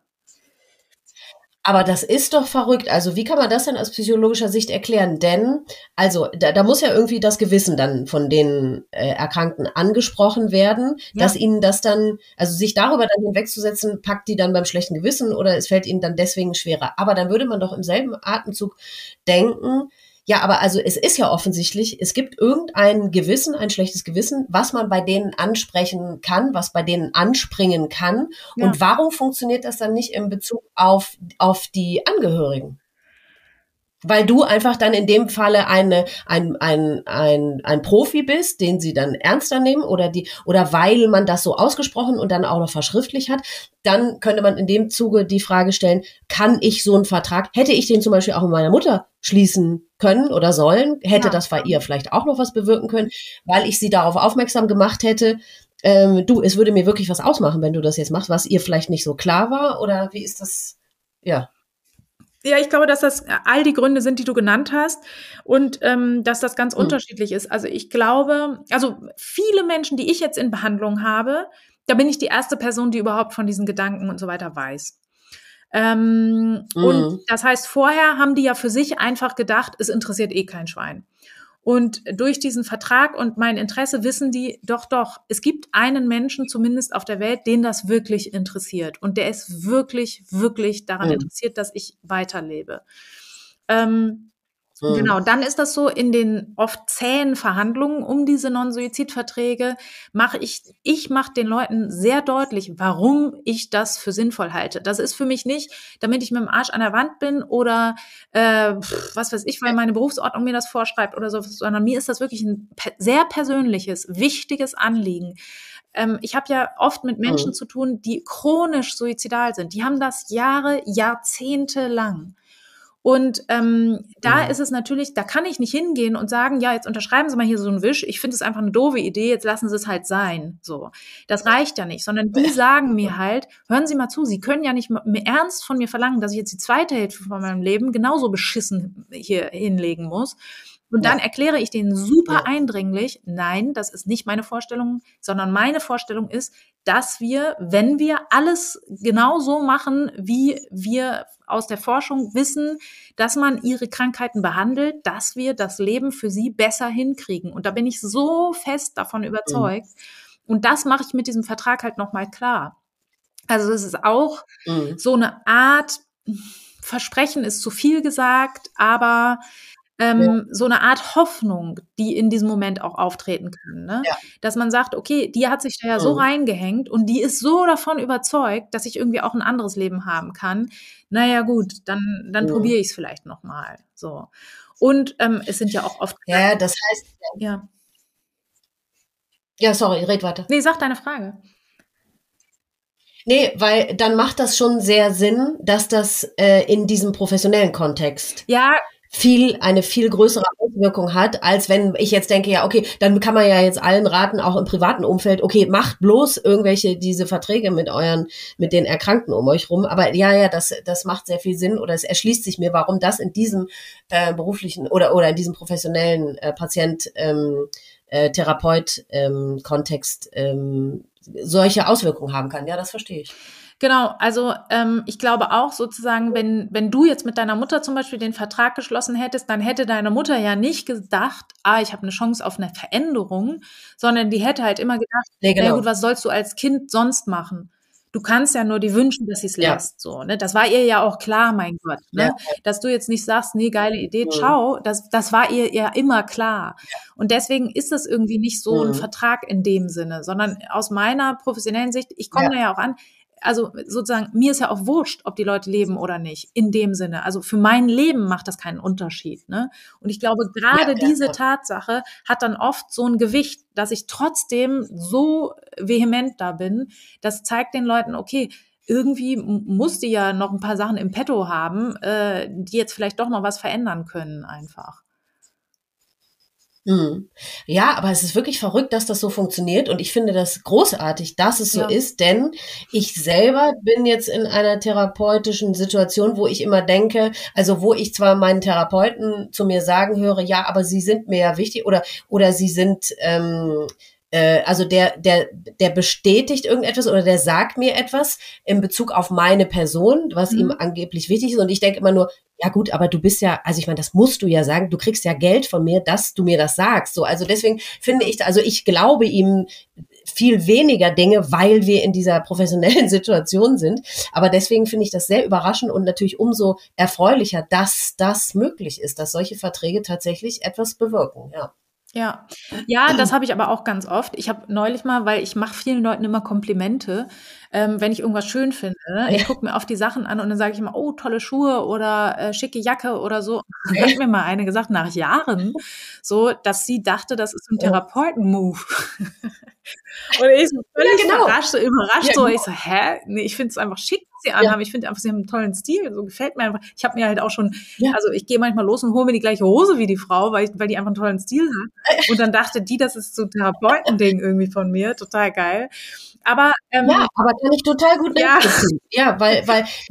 Aber das ist doch verrückt. Also wie kann man das denn aus psychologischer Sicht erklären? Denn, also da muss ja irgendwie das Gewissen dann von den Erkrankten angesprochen werden, dass ihnen das dann, also sich darüber dann hinwegzusetzen, packt die dann beim schlechten Gewissen oder es fällt ihnen dann deswegen schwerer. Aber dann würde man doch im selben Atemzug denken, ja, aber also es ist ja offensichtlich, es gibt irgendein Gewissen, ein schlechtes Gewissen, was man bei denen ansprechen kann, was bei denen anspringen kann. Ja. Und warum funktioniert das dann nicht in Bezug auf die Angehörigen? Weil du einfach dann in dem Falle ein Profi bist, den sie dann ernster nehmen oder weil man das so ausgesprochen und dann auch noch verschriftlich hat, dann könnte man in dem Zuge die Frage stellen, kann ich so einen Vertrag, hätte ich den zum Beispiel auch mit meiner Mutter schließen können oder sollen, hätte das bei ihr vielleicht auch noch was bewirken können, weil ich sie darauf aufmerksam gemacht hätte, es würde mir wirklich was ausmachen, wenn du das jetzt machst, was ihr vielleicht nicht so klar war, oder wie ist das? Ja. Ja, ich glaube, dass das all die Gründe sind, die du genannt hast und dass das ganz unterschiedlich ist. Also ich glaube, also viele Menschen, die ich jetzt in Behandlung habe, da bin ich die erste Person, die überhaupt von diesen Gedanken und so weiter weiß. Und das heißt, vorher haben die ja für sich einfach gedacht, es interessiert eh kein Schwein. Und durch diesen Vertrag und mein Interesse wissen die, doch, es gibt einen Menschen zumindest auf der Welt, den das wirklich interessiert. Und der ist wirklich, wirklich daran interessiert, dass ich weiterlebe. Genau, dann ist das so, in den oft zähen Verhandlungen um diese Non-Suizid-Verträge mache ich den Leuten sehr deutlich, warum ich das für sinnvoll halte. Das ist für mich nicht, damit ich mit dem Arsch an der Wand bin oder was weiß ich, weil meine Berufsordnung mir das vorschreibt oder so, sondern mir ist das wirklich ein sehr persönliches, wichtiges Anliegen. Ich habe ja oft mit Menschen zu tun, die chronisch suizidal sind. Die haben das Jahrzehnte lang. Und da ist es natürlich, da kann ich nicht hingehen und sagen, ja, jetzt unterschreiben Sie mal hier so einen Wisch. Ich finde es einfach eine doofe Idee, jetzt lassen Sie es halt sein. So, das reicht ja nicht, sondern die sagen mir halt, hören Sie mal zu, Sie können ja nicht mehr ernst von mir verlangen, dass ich jetzt die zweite Hälfte von meinem Leben genauso beschissen hier hinlegen muss. Und dann erkläre ich denen super eindringlich, nein, das ist nicht meine Vorstellung, sondern meine Vorstellung ist, dass wir, wenn wir alles genau so machen, wie wir aus der Forschung wissen, dass man ihre Krankheiten behandelt, dass wir das Leben für sie besser hinkriegen. Und da bin ich so fest davon überzeugt. Und das mache ich mit diesem Vertrag halt nochmal klar. Also es ist auch so eine Art, Versprechen ist zu viel gesagt, aber so eine Art Hoffnung, die in diesem Moment auch auftreten kann, ne? Ja. Dass man sagt, okay, die hat sich da ja so reingehängt und die ist so davon überzeugt, dass ich irgendwie auch ein anderes Leben haben kann. Naja gut, dann probiere ich es vielleicht noch mal, so. Und es sind ja auch oft Ja, das heißt, ja. Ja, sorry, red weiter. Nee, sag deine Frage. Nee, weil dann macht das schon sehr Sinn, dass das in diesem professionellen Kontext Ja, eine viel größere Auswirkung hat, als wenn ich jetzt denke, ja, okay, dann kann man ja jetzt allen raten, auch im privaten Umfeld, okay, macht bloß diese Verträge mit den Erkrankten um euch rum. Aber ja, das macht sehr viel Sinn oder es erschließt sich mir, warum das in diesem beruflichen oder in diesem professionellen Therapeut-Kontext solche Auswirkungen haben kann. Ja, das verstehe ich. Genau, also ich glaube auch sozusagen, wenn du jetzt mit deiner Mutter zum Beispiel den Vertrag geschlossen hättest, dann hätte deine Mutter ja nicht gedacht, ich habe eine Chance auf eine Veränderung, sondern die hätte halt immer gedacht, Nee, genau. Na gut, was sollst du als Kind sonst machen? Du kannst ja nur dir wünschen, dass sie es lässt. So, ne? Das war ihr ja auch klar, mein Gott. Ne? Ja. Dass du jetzt nicht sagst, nee, geile Idee, ciao, das war ihr ja immer klar. Und deswegen ist das irgendwie nicht so ein Vertrag in dem Sinne, sondern aus meiner professionellen Sicht, ich komme da ja auch an, also sozusagen, mir ist ja auch wurscht, ob die Leute leben oder nicht, in dem Sinne. Also für mein Leben macht das keinen Unterschied. Ne? Und ich glaube, gerade diese Tatsache hat dann oft so ein Gewicht, dass ich trotzdem so vehement da bin. Das zeigt den Leuten, okay, irgendwie muss die ja noch ein paar Sachen im Petto haben, die jetzt vielleicht doch noch was verändern können einfach. Ja, aber es ist wirklich verrückt, dass das so funktioniert und ich finde das großartig, dass es so ist, denn ich selber bin jetzt in einer therapeutischen Situation, wo ich immer denke, also wo ich zwar meinen Therapeuten zu mir sagen höre, ja, aber sie sind mir ja wichtig oder sie sind also der bestätigt irgendetwas oder der sagt mir etwas in Bezug auf meine Person, was ihm angeblich wichtig ist. Und ich denke immer nur, ja gut, aber du bist ja, also ich meine, das musst du ja sagen, du kriegst ja Geld von mir, dass du mir das sagst. So, also deswegen finde ich, also ich glaube ihm viel weniger Dinge, weil wir in dieser professionellen Situation sind. Aber deswegen finde ich das sehr überraschend und natürlich umso erfreulicher, dass das möglich ist, dass solche Verträge tatsächlich etwas bewirken, ja. Ja, das habe ich aber auch ganz oft. Ich habe neulich mal, weil ich mache vielen Leuten immer Komplimente, wenn ich irgendwas schön finde. Ich gucke mir oft die Sachen an und dann sage ich immer, oh, tolle Schuhe oder schicke Jacke oder so. Dann hat mir mal eine gesagt, nach Jahren, so, dass sie dachte, das ist ein Therapeuten-Move. Und ich so völlig überrascht, so, ich so, nee, ich finde es einfach schick, was sie anhaben. Ich finde einfach, sie haben einen tollen Stil, so gefällt mir einfach. Ich habe mir halt auch schon, also ich gehe manchmal los und hole mir die gleiche Hose wie die Frau, weil die einfach einen tollen Stil hat. Und dann dachte die, das ist so ein Therapeutending irgendwie von mir, total geil. Aber aber kann ich total gut nachvollziehen. Ja, weil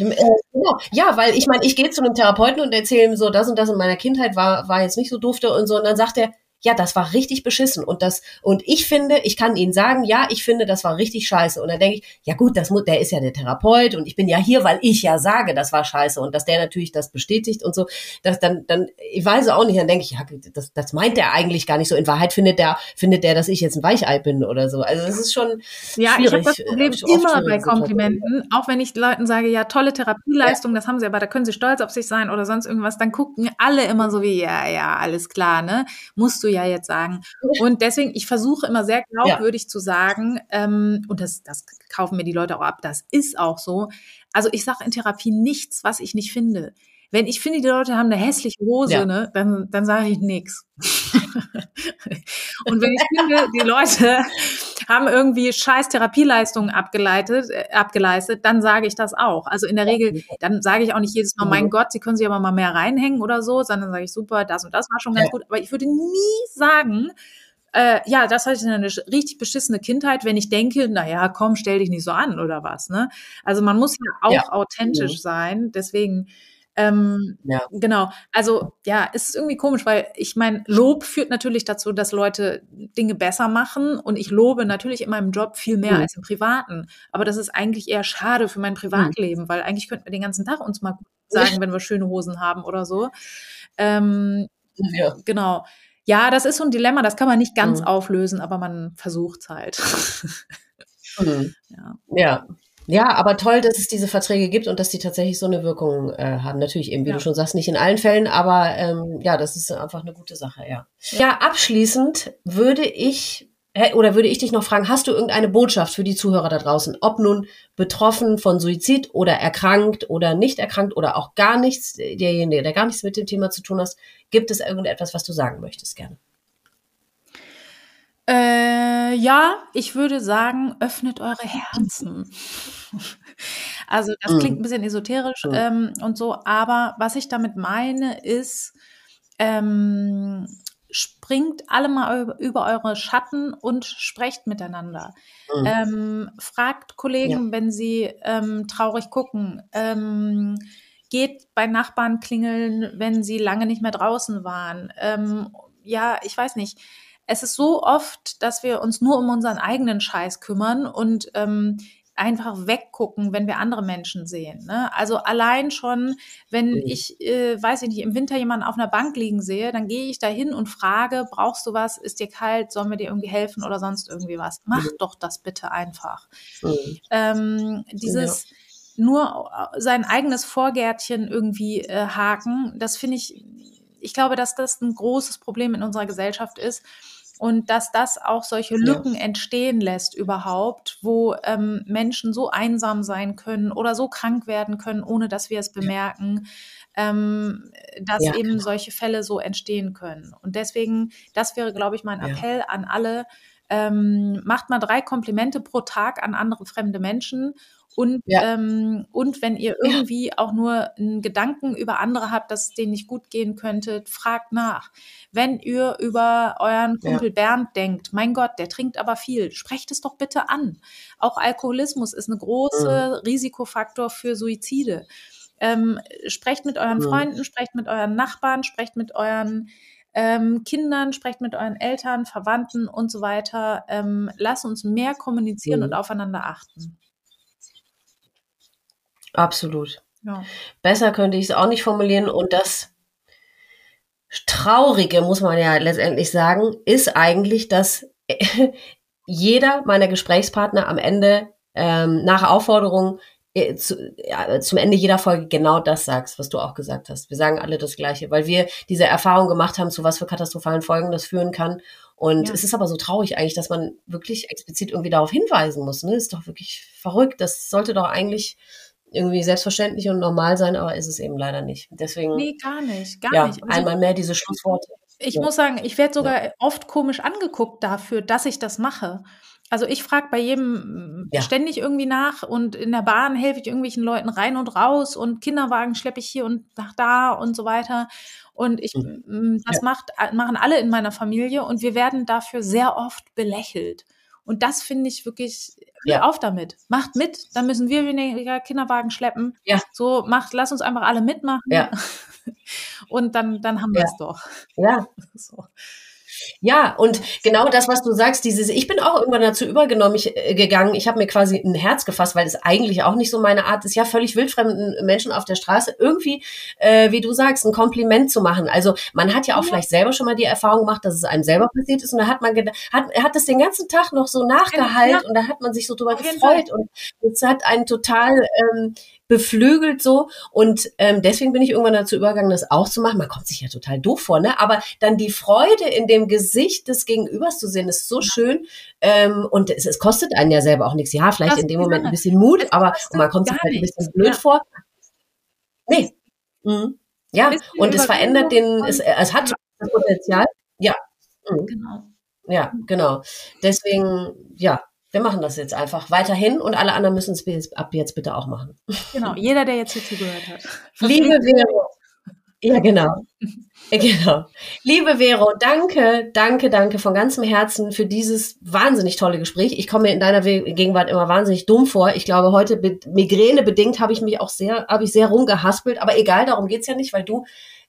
ich meine, ich gehe zu einem Therapeuten und erzähle ihm so, das und das in meiner Kindheit war jetzt nicht so dufte und so, und dann sagt er, ja, das war richtig beschissen und ich finde, ich kann Ihnen sagen, ja, ich finde, das war richtig scheiße. Und dann denke ich, ja gut, der ist ja der Therapeut und ich bin ja hier, weil ich ja sage, das war scheiße und dass der natürlich das bestätigt und so, dann ich weiß auch nicht, dann denke ich, ja, das meint der eigentlich gar nicht so. In Wahrheit findet der, dass ich jetzt ein Weichei bin oder so. Also das ist schon schwierig. Ich habe das Problem immer bei Komplimenten, auch wenn ich Leuten sage, ja, tolle Therapieleistung, das haben sie, aber da können sie stolz auf sich sein oder sonst irgendwas, dann gucken alle immer so wie, ja, alles klar, ne, musst du ja jetzt sagen. Und deswegen, ich versuche immer sehr glaubwürdig zu sagen, und das kaufen mir die Leute auch ab, das ist auch so. Also ich sage in Therapie nichts, was ich nicht finde. Wenn ich finde, die Leute haben eine hässliche Hose, ne, dann sage ich nichts. Und wenn ich finde, die Leute haben irgendwie scheiß Therapieleistungen abgeleistet, dann sage ich das auch. Also in der Regel, dann sage ich auch nicht jedes Mal, mein Gott, Sie können sich aber mal mehr reinhängen oder so, sondern sage ich, super, das und das war schon ganz gut. Aber ich würde nie sagen, das hatte eine richtig beschissene Kindheit, wenn ich denke, naja, komm, stell dich nicht so an oder was, ne? Also man muss ja auch authentisch sein, deswegen genau. Also es ist irgendwie komisch, weil ich meine, Lob führt natürlich dazu, dass Leute Dinge besser machen und ich lobe natürlich in meinem Job viel mehr als im Privaten. Aber das ist eigentlich eher schade für mein Privatleben, weil eigentlich könnten wir den ganzen Tag uns mal sagen, wenn wir schöne Hosen haben oder so. Genau. Ja, das ist so ein Dilemma, das kann man nicht ganz auflösen, aber man versucht's halt. Ja. Ja, aber toll, dass es diese Verträge gibt und dass die tatsächlich so eine Wirkung haben. Natürlich eben, wie du schon sagst, nicht in allen Fällen, aber ja, das ist einfach eine gute Sache, ja. Ja, abschließend würde ich dich noch fragen, hast du irgendeine Botschaft für die Zuhörer da draußen, ob nun betroffen von Suizid oder erkrankt oder nicht erkrankt oder auch gar nichts, derjenige, der gar nichts mit dem Thema zu tun hat, gibt es irgendetwas, was du sagen möchtest gerne? Ja, ich würde sagen, öffnet eure Herzen. Also das klingt ein bisschen esoterisch und so, aber was ich damit meine ist, springt alle mal über eure Schatten und sprecht miteinander. Fragt Kollegen, wenn sie traurig gucken. Geht bei Nachbarn klingeln, wenn sie lange nicht mehr draußen waren. Ja, ich weiß nicht. Es ist so oft, dass wir uns nur um unseren eigenen Scheiß kümmern und einfach weggucken, wenn wir andere Menschen sehen. Ne? Also allein schon, wenn ich, weiß ich nicht, im Winter jemanden auf einer Bank liegen sehe, dann gehe ich da hin und frage, brauchst du was? Ist dir kalt? Sollen wir dir irgendwie helfen oder sonst irgendwie was? Mach doch das bitte einfach. Dieses nur sein eigenes Vorgärtchen irgendwie haken, das finde ich glaube, dass das ein großes Problem in unserer Gesellschaft ist. Und dass das auch solche Lücken entstehen lässt überhaupt, wo Menschen so einsam sein können oder so krank werden können, ohne dass wir es bemerken, dass eben solche Fälle so entstehen können. Und deswegen, das wäre, glaube ich, mein Appell an alle, macht mal 3 Komplimente pro Tag an andere fremde Menschen. Und wenn ihr irgendwie auch nur einen Gedanken über andere habt, dass es denen nicht gut gehen könnte, fragt nach. Wenn ihr über euren Kumpel Bernd denkt, mein Gott, der trinkt aber viel, sprecht es doch bitte an. Auch Alkoholismus ist ein großer Risikofaktor für Suizide. Sprecht mit euren Freunden, sprecht mit euren Nachbarn, sprecht mit euren Kindern, sprecht mit euren Eltern, Verwandten und so weiter. Lasst uns mehr kommunizieren und aufeinander achten. Absolut. Ja. Besser könnte ich es auch nicht formulieren. Und das Traurige, muss man ja letztendlich sagen, ist eigentlich, dass jeder meiner Gesprächspartner am Ende nach Aufforderung zum Ende jeder Folge genau das sagst, was du auch gesagt hast. Wir sagen alle das Gleiche, weil wir diese Erfahrung gemacht haben, zu was für katastrophalen Folgen das führen kann. Und es ist aber so traurig eigentlich, dass man wirklich explizit irgendwie darauf hinweisen muss. Ne? Ist doch wirklich verrückt. Das sollte doch eigentlich irgendwie selbstverständlich und normal sein, aber ist es eben leider nicht. Deswegen. Nee, gar nicht. Also, einmal mehr diese Schlussworte. Ich muss sagen, ich werde sogar oft komisch angeguckt dafür, dass ich das mache. Also ich frage bei jedem ständig irgendwie nach und in der Bahn helfe ich irgendwelchen Leuten rein und raus und Kinderwagen schleppe ich hier und nach da und so weiter. Und das machen alle in meiner Familie und wir werden dafür sehr oft belächelt. Und das finde ich wirklich, hör auf damit. Macht mit, dann müssen wir weniger Kinderwagen schleppen. Ja. So, lass uns einfach alle mitmachen. Ja. Und dann haben wir es doch. Ja. So. Ja, und genau das, was du sagst, ich bin auch irgendwann dazu gegangen, ich habe mir quasi ein Herz gefasst, weil es eigentlich auch nicht so meine Art ist, ja völlig wildfremden Menschen auf der Straße irgendwie, wie du sagst, ein Kompliment zu machen. Also man hat ja auch vielleicht selber schon mal die Erfahrung gemacht, dass es einem selber passiert ist und da hat man hat das den ganzen Tag noch so nachgeheilt und da hat man sich so drüber gefreut und es hat einen total beflügelt so und deswegen bin ich irgendwann dazu übergegangen, das auch zu machen. Man kommt sich ja total doof vor, ne? Aber dann die Freude in dem Gesicht des Gegenübers zu sehen, ist so schön und es kostet einen ja selber auch nichts. Ja, vielleicht in dem Moment ein bisschen Mut, aber man kommt sich halt ein bisschen blöd vor. Nee. Ja, und es verändert es hat das Potenzial. Ja. Genau. Ja, genau. Deswegen, ja, wir machen das jetzt einfach weiterhin und alle anderen müssen es ab jetzt bitte auch machen. Genau, jeder, der jetzt hier zugehört hat. Liebe Vero. Ja, genau. Genau. Liebe Vero, danke von ganzem Herzen für dieses wahnsinnig tolle Gespräch. Ich komme mir in deiner Gegenwart immer wahnsinnig dumm vor. Ich glaube, heute Migräne bedingt habe ich sehr rumgehaspelt, aber egal, darum geht's ja nicht, weil du,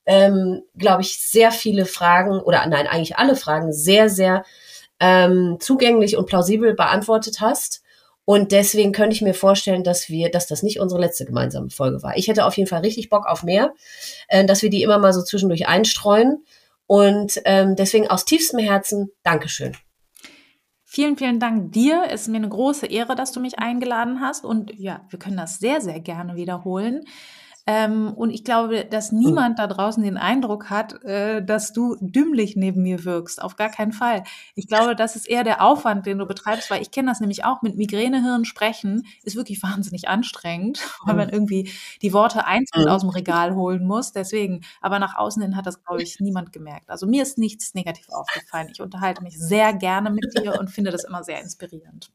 glaube ich, sehr viele Fragen oder nein, eigentlich alle Fragen sehr, sehr zugänglich und plausibel beantwortet hast. Und deswegen könnte ich mir vorstellen, dass das nicht unsere letzte gemeinsame Folge war. Ich hätte auf jeden Fall richtig Bock auf mehr, dass wir die immer mal so zwischendurch einstreuen. Und deswegen aus tiefstem Herzen Dankeschön. Vielen, vielen Dank dir. Es ist mir eine große Ehre, dass du mich eingeladen hast. Und ja, wir können das sehr, sehr gerne wiederholen. Und ich glaube, dass niemand da draußen den Eindruck hat, dass du dümmlich neben mir wirkst. Auf gar keinen Fall. Ich glaube, das ist eher der Aufwand, den du betreibst, weil ich kenne das nämlich auch, mit Migränehirn sprechen ist wirklich wahnsinnig anstrengend, weil man irgendwie die Worte einzeln aus dem Regal holen muss. Deswegen, aber nach außen hin hat das, glaube ich, niemand gemerkt. Also mir ist nichts negativ aufgefallen. Ich unterhalte mich sehr gerne mit dir und finde das immer sehr inspirierend.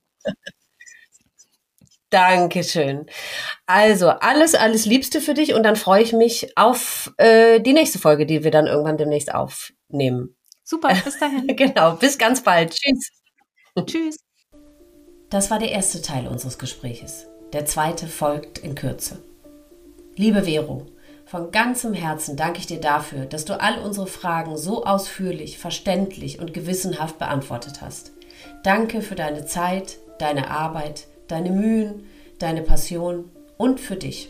Dankeschön. Also alles Liebste für dich und dann freue ich mich auf die nächste Folge, die wir dann irgendwann demnächst aufnehmen. Super, bis dahin. Genau, bis ganz bald. Tschüss. Tschüss. Das war der erste Teil unseres Gespräches. Der zweite folgt in Kürze. Liebe Vero, von ganzem Herzen danke ich dir dafür, dass du all unsere Fragen so ausführlich, verständlich und gewissenhaft beantwortet hast. Danke für deine Zeit, deine Arbeit, deine Mühen, deine Passion und für dich.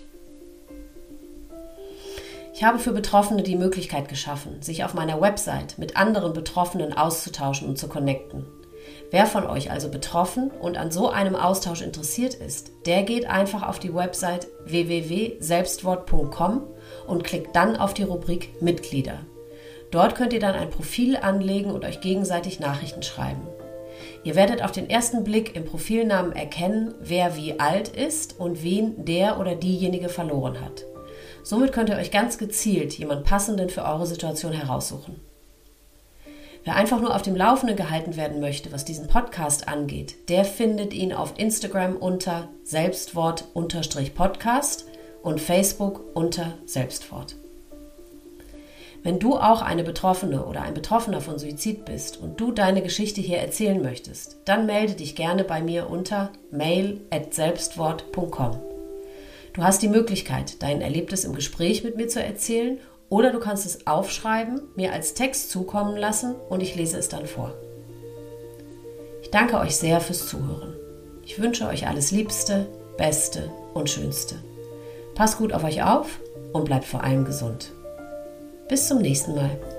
Ich habe für Betroffene die Möglichkeit geschaffen, sich auf meiner Website mit anderen Betroffenen auszutauschen und zu connecten. Wer von euch also betroffen und an so einem Austausch interessiert ist, der geht einfach auf die Website www.selbstwort.com und klickt dann auf die Rubrik Mitglieder. Dort könnt ihr dann ein Profil anlegen und euch gegenseitig Nachrichten schreiben. Ihr werdet auf den ersten Blick im Profilnamen erkennen, wer wie alt ist und wen der oder diejenige verloren hat. Somit könnt ihr euch ganz gezielt jemand Passenden für eure Situation heraussuchen. Wer einfach nur auf dem Laufenden gehalten werden möchte, was diesen Podcast angeht, der findet ihn auf Instagram unter Selbstwort_Podcast und Facebook unter Selbstwort. Wenn du auch eine Betroffene oder ein Betroffener von Suizid bist und du deine Geschichte hier erzählen möchtest, dann melde dich gerne bei mir unter mail@selbstwort.com. Du hast die Möglichkeit, dein Erlebtes im Gespräch mit mir zu erzählen oder du kannst es aufschreiben, mir als Text zukommen lassen und ich lese es dann vor. Ich danke euch sehr fürs Zuhören. Ich wünsche euch alles Liebste, Beste und Schönste. Passt gut auf euch auf und bleibt vor allem gesund. Bis zum nächsten Mal.